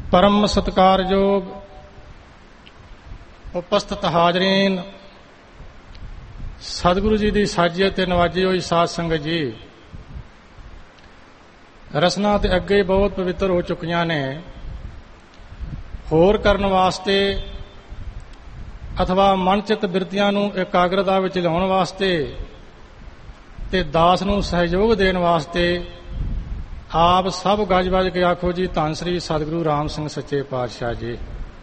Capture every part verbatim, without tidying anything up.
परम सत्कारयोग उपस्थित हाजरीन, सतगुरु जी की साजी ते नवाजी हुई साध संगत जी, रसना ते अगे बहुत पवित्र हो चुकियां ने। होर करन वास्ते अथवा मनचित बिरतियां नूं एकाग्रता विच लिआउण वास्ते ते दास नूं सहयोग देण वास्ते आप सब गज बज के आखो जी, धन श्री सतगुरु राम सिंह सच्चे पातशाह जी।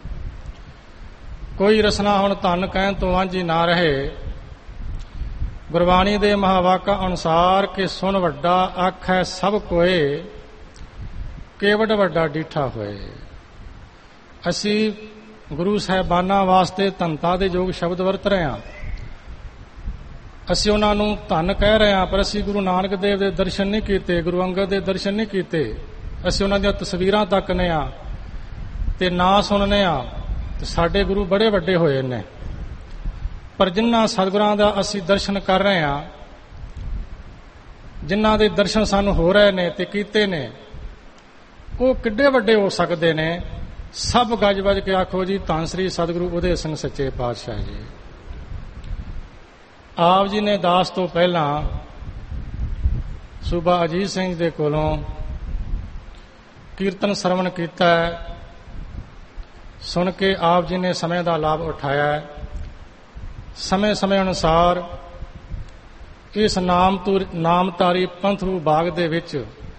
कोई रसना हुण धन कहण तो वांझी ना रहे। गुरबाणी दे महावाका अनुसार कि सुन वड्डा आखै सब कोए, केवड वड्डा डीठा होए। असी गुरु साहिबानां वास्ते धनता दे योग शब्द वरत रहे हां। असी उन्हां नूं धन कह रहे हां, पर असी गुरु नानक देव दे दर्शन नहीं कीते, गुरु अंगद दे दर्शन नहीं कीते। असी उन्हां दीआं तस्वीरां तकने आ ते ना सुनने आ ते साडे गुरु बड़े वड्डे होए ने। पर जिन्हां सतगुरां दा असी दर्शन कर रहे हां, जिन्हां दे दर्शन सानूं हो रहे ने ते कीते ने, ਉਹ किड्डे वड्डे हो सकते ने। सब गज बज के आखो जी, धन श्री सतगुरु उदय सिंह सच्चे पातशाह जी। आप जी ने दास तो पहला सूबा अजीत सिंह दे कोलों कीर्तन श्रवण किया। सुन के आप जी ने समय का लाभ उठाया। समय समय अनुसार इस नाम नामधारी पंथरू बाग दे विच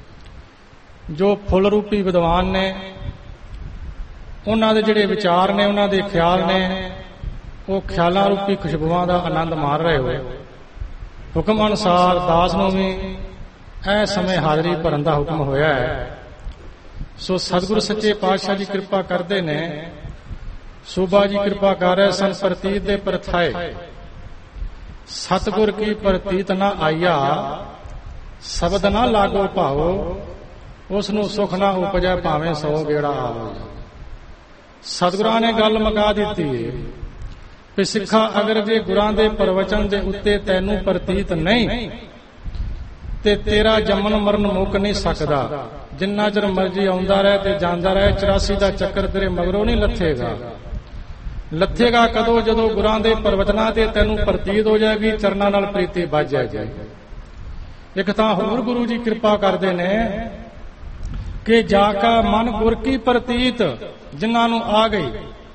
जो फुल रूपी विद्वान ने, उन्हां दे जिहड़े विचार ने, उन्हां दे ख्याल ने, वो ख्यालां रूपी खुशबूआं दा आनंद मार रहे हो। हुक्म अनुसार दास नूं भी ऐ समय हाज़री भरन दा हुक्म होया है। सो सतगुरु सच्चे पातशाह जी कृपा करते ने। सूबा जी कृपा कर रहे सन। प्रतीत दे परथाए सतगुर की प्रतीत ना आईया, शब्द ना लागो भाओ, उसनूं सुख ना उपजै भावें सौ गेड़ा आवो। सतगुरां ने गल मुका दित्ती कि सिखा, अगर जे गुरां दे प्रवचन दे उत्ते तैनूं प्रतीत नहीं ते तेरा जमन मरण मुक नहीं सकदा। जिन्ना चਿਰ मर्जी आउंदा रहे ते जांदा रहे, चौरासी दा चक्कर तेरे मगरों नहीं लथेगा। लथेगा कदों? जदों गुरां दे प्रवचनां ते तैनूं प्रतीत हो जाएगी, चरनां नाल प्रीति बज जाएगी। एक तां होर गुरु जी कृपा करदे ने कि जाका मन गुर की प्रतीत, जिन्हां नूं आ गई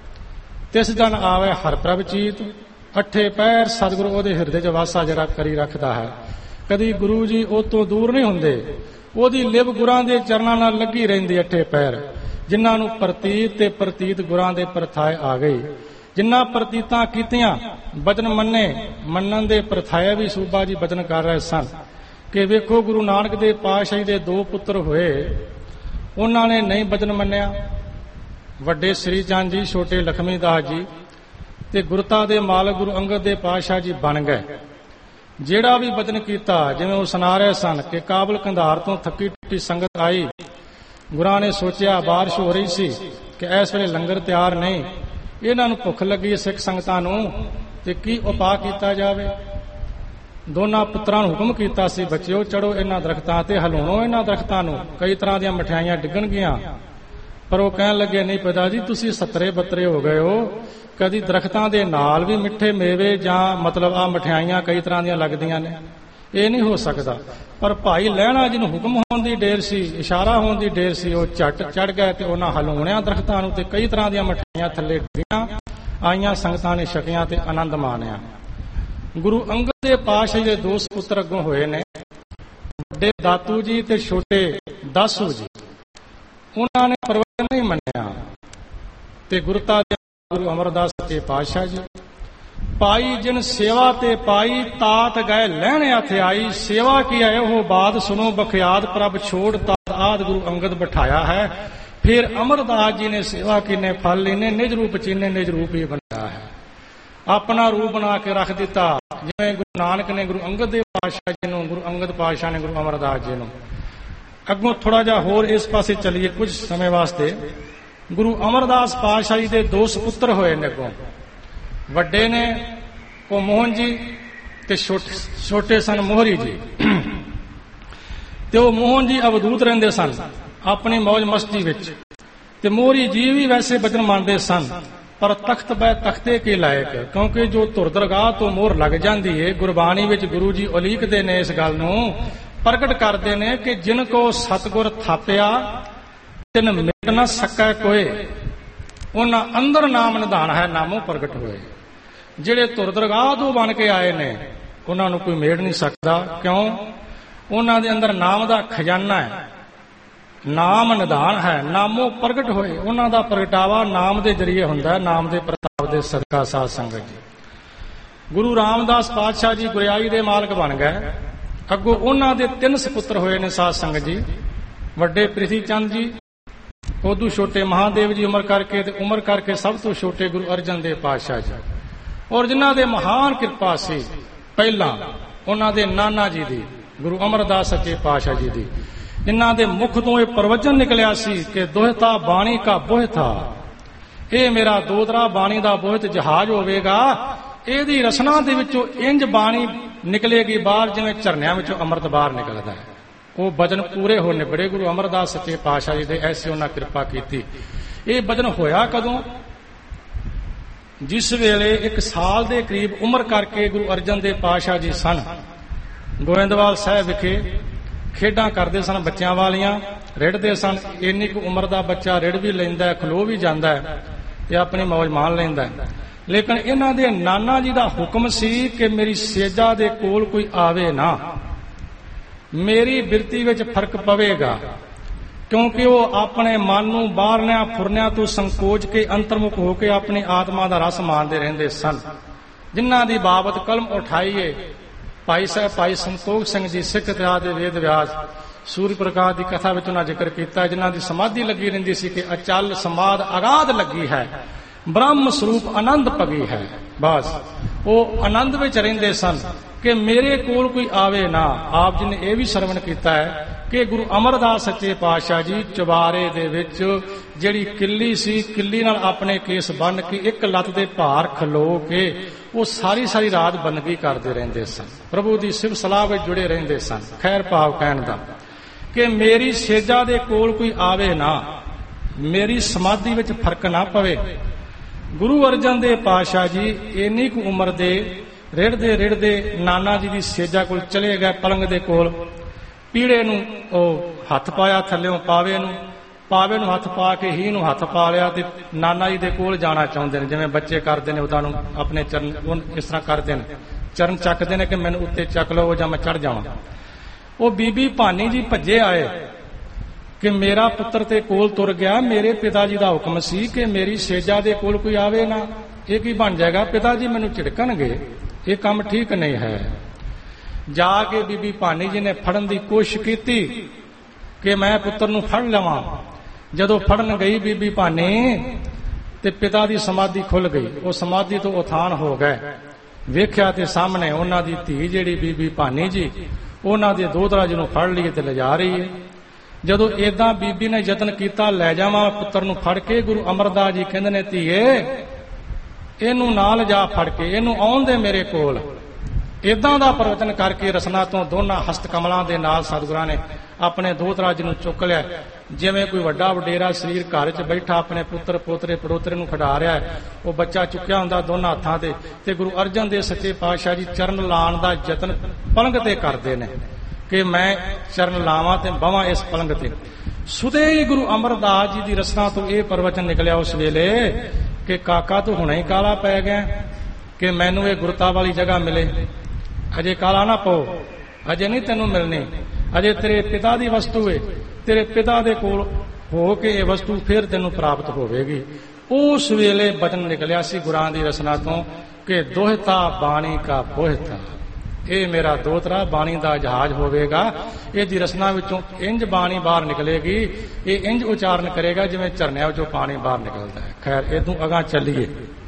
तिस जन आवे हर प्रभ चीत। अठे पैर सतगुरु ओदे हिरदे च वासा जरा करी रखदा है। कदी गुरु जी ओ तो दूर नहीं हुंदे, ओदी लिव गुरां दे चरनां नाल लगी रहिंदी। अठे पैर जिन्हां नूं प्रतीत ते प्रतीत गुरां दे परथाए आ गई। जिन्हां प्रतीतां कीतियां बचन मन्ने, मन्नण दे परथाए भी सूबा जी बचन कर रहे सन कि वेखो, गुरु नानक देव पातशाही दे दो पुत्र होए, उन्हां ने नहीं बचन मन्निया। वड्डे श्री चंद जी, छोटे लक्ष्मी दास जी ते गुरता दे मालक गुरु अंगद देव पातशाह जी बन गए। जेड़ा भी बचन कीता, जिवें वो सुना रहे सन कि काबल कंधार तो थकी टुटी संगत आई। गुरां ने सोचिया बारिश हो रही सी कि इस वेले लंगर तैयार नहीं, इन्हां नूं भुख लगी सिख संगतां नूं ते की उपाय कीता जावे। दोनों पुत्रां नूं हुक्म कीता सी, बच्चिओ चढ़ो इन्हां दरख्तां ते, हलाउणो इन्हां दरख्तां नूं, कई तरह दीआं मठियाइयां डिग्गणगीआं। पर वो कहण लगे, नहीं पिता जी, तुसीं सतरे बतरे हो गए हो, कदी दरख्तां दे नाल भी मिठे मेवे जां मतलब आ मठियाइयां कई तरह दीआं लगदियां ने, ये नहीं हो सकदा। पर भाई लहणा जी नूं हुक्म होण दी ढेर सी, इशारा होण दी ढेर सी, वो झट चढ़ गए ते उन्हां हलाउणिआं दरख्तां नूं ते कई तरह दीआं मठियाइयां थल्ले डिग्गीआं। आईआं संगतां ने छकिआं ते आनंद माणिआ। गुरु अंगद देव पातशाह दे दो पुत्र अगों होए ने, वड्डे दातू जी ते छोटे दासू जी। उन्हां ने प्रवचन नहीं मन्निया ते गुरता दे गुरु अमरदास सच्चे पातशाह जी। पाई जिन सेवा ते पाई, तात गए लहने हथ आई। सेवा की है वो बात सुनो, बखियाद प्रभ छोड़ तात आद गुरु अंगद बिठाया है। फिर अमरदास जी ने सेवा की ने फल लीने, निज रूप चीने निज रूप ही बनाया है। अपना रूप बना के रख दिता, जिवें गुरु नानक ने गुरु अंगद देव पातशाह जी नूं, गुरु अंगद पातशाह ने गुरु अमरदास जी नूं। अगों थोड़ा जा होर इस पासे चलीए कुछ समय वास्ते। गुरु अमरदास पातशाह जी दे दो सुपुत्र होए ने। अगों वड्डे ने वो मोहन जी ते छोटे छोटे सन मोहरी जी। ते वो मोहन जी अवधूत रहिंदे सन अपनी मौज मस्ती विच। ਤੇ ਮੋਹਰੀ ਜੀ ਵੀ ਵੈਸੇ ਬਚਨ ਮੰਨਦੇ ਸਨ, ਪਰ ਤਖਤ ਬੈ ਤਖਤੇ ਕੇ ਲਾਇਕ, ਕਿਉਂਕਿ ਜੋ ਧੁਰ ਦਰਗਾਹ ਤੋਂ ਮੋਹਰ ਲੱਗ ਜਾਂਦੀ ਏ, ਗੁਰਬਾਣੀ ਵਿੱਚ ਗੁਰੂ ਜੀ ਉਲੀਕਦੇ ਨੇ, ਇਸ ਗੱਲ ਨੂੰ ਪ੍ਰਗਟ ਕਰਦੇ ਨੇ ਕਿ ਜਿਨ ਕੋ ਸਤਿਗੁਰ ਥਾਪਿਆ ਤਿਨ ਮਿਟ ਨਾ ਸਕੈ ਕੋਏ, ਉਹਨਾਂ ਅੰਦਰ ਨਾਮ ਨਿਧਾਨ ਹੈ, ਨਾਮੋਂ ਪ੍ਰਗਟ ਹੋਏ। ਜਿਹੜੇ ਧੁਰ ਦਰਗਾਹ ਤੋਂ ਬਣ ਕੇ ਆਏ ਨੇ ਉਹਨਾਂ ਨੂੰ ਕੋਈ ਮੇੜ ਨਹੀਂ ਸਕਦਾ। ਕਿਉਂ? ਉਹਨਾਂ ਦੇ ਅੰਦਰ ਨਾਮ ਦਾ ਖਜ਼ਾਨਾ ਹੈ, ਨਾਮ ਨਿਧਾਨ ਹੈ, ਨਾਮੋਂ ਪ੍ਰਗਟ ਹੋਏ। ਉਹਨਾਂ ਦਾ ਪ੍ਰਗਟਾਵਾ ਨਾਮ ਦੇ ਜਰੀਏ ਹੁੰਦਾ ਹੈ, ਨਾਮ ਦੇ ਪ੍ਰਤਾਪ ਦੇ ਸਦਕਾ। ਸਾਧ ਸੰਗਤ ਜੀ, ਗੁਰੂ ਰਾਮਦਾਸ ਪਾਤਸ਼ਾਹ ਜੀ ਗੁਰਿਆਈ ਦੇ ਮਾਲਕ ਬਣ ਗਏ। ਅੱਗੋਂ ਉਹਨਾਂ ਦੇ ਤਿੰਨ ਸਪੁੱਤਰ ਹੋਏ ਨੇ ਸਾਧ ਸੰਗਤ ਜੀ। ਵੱਡੇ ਪ੍ਰਿਥੀ ਚੰਦ ਜੀ, ਉਦੋਂ ਛੋਟੇ ਮਹਾਦੇਵ ਜੀ ਉਮਰ ਕਰਕੇ, ਤੇ ਉਮਰ ਕਰਕੇ ਸਭ ਤੋਂ ਛੋਟੇ ਗੁਰੂ ਅਰਜਨ ਦੇਵ ਪਾਤਸ਼ਾਹ ਜੀ। ਔਰ ਜਿਨ੍ਹਾਂ ਦੇ ਮਹਾਨ ਕਿਰਪਾ ਸੀ ਪਹਿਲਾਂ ਉਹਨਾਂ ਦੇ ਨਾਨਾ ਜੀ ਦੀ, ਗੁਰੂ ਅਮਰਦਾਸ ਸੱਚੇ ਪਾਤਸ਼ਾਹ ਜੀ ਦੀ, ਜਿਨ੍ਹਾਂ ਦੇ ਮੁਖ ਤੋਂ ਇਹ ਪ੍ਰਵਚਨ ਨਿਕਲਿਆ ਸੀ ਕਿ ਦੋਹਤਾ ਬਾਣੀ ਕਾ ਬੋਹਿਥਾ, ਇਹ ਮੇਰਾ ਦੋਦਰਾ ਬਾਣੀ ਦਾ ਬੋਹਿਤ ਜਹਾਜ਼ ਹੋਵੇਗਾ। ਇਹਦੀ ਰਸਨਾ ਦੇ ਵਿੱਚੋਂ ਇੰਜ ਬਾਣੀ ਨਿਕਲੇਗੀ ਬਾਹਰ ਜਿਵੇਂ ਝਰਨਿਆਂ ਵਿੱਚੋਂ ਅੰਮ੍ਰਿਤ ਬਾਹਰ ਨਿਕਲਦਾ ਹੈ। ਉਹ ਬਚਨ ਪੂਰੇ ਹੋ ਨਿਬੜੇ ਗੁਰੂ ਅਮਰਦਾਸ ਸੱਚੇ ਪਾਤਸ਼ਾਹ ਜੀ ਦੇ, ਐਸੀ ਉਹਨਾਂ ਕਿਰਪਾ ਕੀਤੀ। ਇਹ ਬਚਨ ਹੋਇਆ ਕਦੋਂ? ਜਿਸ ਵੇਲੇ ਇੱਕ ਸਾਲ ਦੇ ਕਰੀਬ ਉਮਰ ਕਰਕੇ ਗੁਰੂ ਅਰਜਨ ਦੇਵ ਪਾਤਸ਼ਾਹ ਜੀ ਸਨ, ਗੋਇੰਦਵਾਲ ਸਾਹਿਬ ਵਿਖੇ ਖੇਡਾਂ ਕਰਦੇ ਸਨ ਬੱਚਿਆਂ ਵਾਲੀਆਂ, ਰਿੜਦੇ ਸਨ। ਇੰਨੀ ਕੁ ਉਮਰ ਦਾ ਬੱਚਾ ਰਿੜ ਵੀ ਲੈਂਦਾ, ਖਲੋ ਵੀ ਜਾਂਦਾ ਹੈ ਤੇ ਆਪਣੀ ਮੌਜ ਮਾਣ ਲੈਂਦਾ ਹੈ। ਲੇਕਿਨ ਇਹਨਾਂ ਦੇ ਨਾਨਾ ਜੀ ਦਾ ਹੁਕਮ ਸੀ ਕਿ ਮੇਰੀ ਸੇਜਾ ਦੇ ਕੋਲ ਕੋਈ ਆਵੇ ਨਾ, ਮੇਰੀ ਬਿਰਤੀ ਵਿੱਚ ਫਰਕ ਪਵੇਗਾ। ਕਿਉਂਕਿ ਉਹ ਆਪਣੇ ਮਨ ਨੂੰ ਬਾਹਰਲਿਆਂ ਫੁਰਨਿਆਂ ਤੋਂ ਸੰਕੋਚ ਕੇ ਅੰਤਰਮੁਖ ਹੋ ਕੇ ਆਪਣੀ ਆਤਮਾ ਦਾ ਰਸ ਮਾਣਦੇ ਰਹਿੰਦੇ ਸਨ। ਜਿਨ੍ਹਾਂ ਦੀ ਬਾਬਤ ਕਲਮ ਉਠਾਈਏ ਭਾਈ ਸਾਹਿਬ ਭਾਈ ਸੰਤੋਖ ਸਿੰਘ ਜੀ, ਸਿੱਖ ਇਤਿਹਾਸ ਦੇ ਵੇਦ ਵਿਆਸ, ਸੂਰਜ ਪ੍ਰਕਾਸ਼ ਦੀ ਕਥਾ ਵਿੱਚ ਉਹਨਾਂ ਜ਼ਿਕਰ ਕੀਤਾ, ਜਿਨ੍ਹਾਂ ਦੀ ਸਮਾਧੀ ਲੱਗੀ ਰਹਿੰਦੀ ਸੀ ਕਿ ਅਚਲ ਸਮਾਧ ਅਗਾਧ ਲੱਗੀ ਹੈ, ਬ੍ਰਹਮ ਸਰੂਪ ਆਨੰਦ ਪਗੀ ਹੈ। ਬਸ ਉਹ ਆਨੰਦ ਵਿੱਚ ਰਹਿੰਦੇ ਸਨ ਕਿ ਮੇਰੇ ਕੋਲ ਕੋਈ ਆਵੇ ਨਾ। ਆਪ ਜੀ ਨੇ ਇਹ ਵੀ ਸਰਵਣ ਕੀਤਾ ਹੈ ਕਿ ਗੁਰੂ ਅਮਰਦਾਸ ਸੱਚੇ ਪਾਤਸ਼ਾਹ ਜੀ ਚੁਬਾਰੇ ਦੇ ਵਿੱਚ ਜਿਹੜੀ ਕਿੱਲੀ ਸੀ, ਕਿੱਲੀ ਨਾਲ ਆਪਣੇ ਕੇਸ ਬੰਨ੍ਹ ਕੇ ਇੱਕ ਲੱਤ ਦੇ ਭਾਰ ਖਲੋ ਕੇ ਉਹ ਸਾਰੀ ਸਾਰੀ ਰਾਤ ਬੰਦਗੀ ਕਰਦੇ ਰਹਿੰਦੇ ਸਨ, ਪ੍ਰਭੂ ਦੀ ਸਿਫਤ ਸਲਾਹ ਵਿੱਚ ਜੁੜੇ ਰਹਿੰਦੇ ਸਨ। ਖੈਰ ਭਾਵ ਕਹਿਣ ਦਾ ਕਿ ਮੇਰੀ ਸੇਜਾ ਦੇ ਕੋਲ ਕੋਈ ਆਵੇ ਨਾ, ਮੇਰੀ ਸਮਾਧੀ ਵਿੱਚ ਫਰਕ ਨਾ ਪਵੇ। ਗੁਰੂ ਅਰਜਨ ਦੇਵ ਪਾਤਸ਼ਾਹ ਜੀ ਇੰਨੀ ਕੁ ਉਮਰ ਦੇ ਰਿੜਦੇ ਰਿੜਦੇ ਨਾਨਾ ਜੀ ਦੀ ਸੇਜਾ ਕੋਲ ਚਲੇ ਗਏ, ਪਲੰਗ ਦੇ ਕੋਲ। ਪੀੜੇ ਨੂੰ ਉਹ ਹੱਥ ਪਾਇਆ, ਥੱਲਿਓਂ ਪਾਵੇ ਨੂੰ, ਪਾਵੇ ਨੂੰ ਹੱਥ ਪਾ ਕੇ ਹੀ ਨੂੰ ਹੱਥ ਪਾ ਲਿਆ ਤੇ ਨਾਨਾ ਜੀ ਦੇ ਕੋਲ ਜਾਣਾ ਚਾਹੁੰਦੇ ਨੇ, ਜਿਵੇਂ ਬੱਚੇ ਕਰਦੇ ਨੇ ਉਹਨਾਂ ਨੂੰ ਆਪਣੇ ਚਰਨ ਇਸ ਤਰ੍ਹਾਂ ਕਰਦੇ ਨੇ, ਚਰਨ ਚੱਕਦੇ ਨੇ ਕਿ ਮੈਨੂੰ ਉੱਤੇ ਚੱਕ ਲਓ ਜਾਂ ਮੈਂ ਚੜ ਜਾਵਾਂ। ਉਹ ਬੀਬੀ ਭਾਨੀ ਜੀ ਭੱਜੇ ਆਏ ਕਿ ਮੇਰਾ ਪੁੱਤਰ ਤੇ ਕੋਲ ਤੁਰ ਗਿਆ, ਮੇਰੇ ਪਿਤਾ ਜੀ ਦਾ ਹੁਕਮ ਸੀ ਕਿ ਮੇਰੀ ਸੇਜਾ ਦੇ ਕੋਲ ਕੋਈ ਆਵੇ ਨਾ, ਇਹ ਕੀ ਬਣ ਜਾਏਗਾ, ਪਿਤਾ ਜੀ ਮੈਨੂੰ ਝਿੜਕਣਗੇ, ਇਹ ਕੰਮ ਠੀਕ ਨਹੀਂ ਹੈ। ਜਾ ਕੇ ਬੀਬੀ ਭਾਨੀ ਜੀ ਨੇ ਫੜਨ ਦੀ ਕੋਸ਼ਿਸ਼ ਕੀਤੀ ਕਿ ਮੈਂ ਪੁੱਤਰ ਨੂੰ ਫੜ ਲਵਾਂ। ਜਦੋਂ ਫੜਨ ਗਈ ਬੀਬੀ ਭਾਨੀ ਤੇ ਪਿਤਾ ਦੀ ਸਮਾਧੀ ਖੁੱਲ ਗਈ, ਉਹ ਸਮਾਧੀ ਤੋਂ ਉਥਾਨ ਹੋ ਗਏ। ਵੇਖਿਆ ਤੇ ਸਾਹਮਣੇ ਉਹਨਾਂ ਦੀ ਧੀ ਜਿਹੜੀ ਬੀਬੀ ਭਾਨੀ ਜੀ, ਉਹਨਾਂ ਦੇ ਦੋਹਤਰਾ ਜੀ ਨੂੰ ਫੜ ਲਈ ਤੇ ਲਿਜਾ ਰਹੀ ਹੈ। ਜਦੋਂ ਏਦਾਂ ਬੀਬੀ ਨੇ ਯਤਨ ਕੀਤਾ ਲੈ ਜਾਵਾਂ ਪੁੱਤਰ ਨੂੰ ਫੜ ਕੇ, ਗੁਰੂ ਅਮਰਦਾਸ ਜੀ ਕਹਿੰਦੇ ਨੇ ਧੀਏ ਇਹਨੂੰ ਨਾਲ ਜਾ ਫੜ ਕੇ, ਇਹਨੂੰ ਆਉਣ ਦੇ ਮੇਰੇ ਕੋਲ। ਏਦਾਂ ਦਾ ਪ੍ਰਵਚਨ ਕਰਕੇ ਰਸਨਾ ਤੋਂ ਦੋਨਾਂ ਹਸਤ ਕਮਲਾਂ ਦੇ ਨਾਲ ਸਤਿਗੁਰਾਂ ਨੇ ਆਪਣੇ ਦੋਹਤਰਾ ਜੀ ਨੂੰ ਚੁੱਕ ਲਿਆ, ਜਿਵੇਂ ਕੋਈ ਵੱਡਾ ਵਡੇਰਾ ਸਰੀਰ ਘਰ 'ਚ ਬੈਠਾ ਆਪਣੇ ਪੁੱਤਰ ਪੋਤਰੇ ਪੜੋਤਰੇ ਨੂੰ ਖਿਡਾ ਰਿਹਾ ਹੈ, ਉਹ ਬੱਚਾ ਚੁੱਕਿਆ ਹੁੰਦਾ ਦੋਨਾਂ ਹੱਥਾਂ ਤੇ। ਤੇ ਗੁਰੂ ਅਰਜਨ ਦੇਵ ਸੱਚੇ ਪਾਤਸ਼ਾਹ ਜੀ ਚਰਨ ਲਾਉਣ ਦਾ ਯਤਨ ਪਲੰਗ ਤੇ ਕਰਦੇ ਨੇ ਕਿ ਮੈਂ ਚਰਨ ਲਾਵਾਂ ਤੇ ਬਵਾਂ ਇਸ ਪਲੰਗ ਤੇ। ਸੁਦੇ ਹੀ ਗੁਰੂ ਅਮਰਦਾਸ ਜੀ ਦੀ ਰਸਨਾ ਤੋਂ ਇਹ ਪ੍ਰਵਚਨ ਨਿਕਲਿਆ ਉਸ ਵੇਲੇ ਕਿ ਕਾਕਾ ਤੂੰ ਹੁਣੇ ਹੀ ਕਾਲਾ ਪੈ ਗਿਆ ਕਿ ਮੈਨੂੰ ਇਹ ਗੁਰਤਾ ਵਾਲੀ ਜਗ੍ਹਾ ਮਿਲੇ। ਅਜੇ ਕਾਲਾ ਨਾ ਪਾਓ, ਅਜੇ ਨਹੀਂ ਤੈਨੂੰ ਮਿਲਣੀ, ਅਜੇ ਤੇਰੇ ਪਿਤਾ ਦੀ ਵਸਤੂ ਏ, ਤੇਰੇ ਪਿਤਾ ਦੇ ਕੋਲ ਹੋ ਕੇ ਇਹ ਵਸਤੂ ਫਿਰ ਤੈਨੂੰ ਪ੍ਰਾਪਤ ਹੋਵੇਗੀ। ਉਸ ਵੇਲੇ ਬਚਨ ਨਿਕਲਿਆ ਸੀ ਗੁਰਾਂ ਦੀ ਰਸਨਾ ਤੋਂ ਕਿ ਦੋਹਤਾ ਬਾਣੀ ਕਾ ਬੋਹਿਤਾ, ਇਹ ਮੇਰਾ ਦੋਹਤਰਾ ਬਾਣੀ ਦਾ ਜਹਾਜ਼ ਹੋਵੇਗਾ। ਇਹਦੀ ਰਸਨਾ ਵਿੱਚੋਂ ਇੰਜ ਬਾਣੀ ਬਾਹਰ ਨਿਕਲੇਗੀ, ਇਹ ਇੰਜ ਉਚਾਰਨ ਕਰੇਗਾ ਜਿਵੇਂ ਝਰਨਿਆਂ ਵਿੱਚੋਂ ਪਾਣੀ ਬਾਹਰ ਨਿਕਲਦਾ ਹੈ। ਖੈਰ ਇਹਦੋਂ ਅਗਾਂਹ ਚੱਲੀਏ।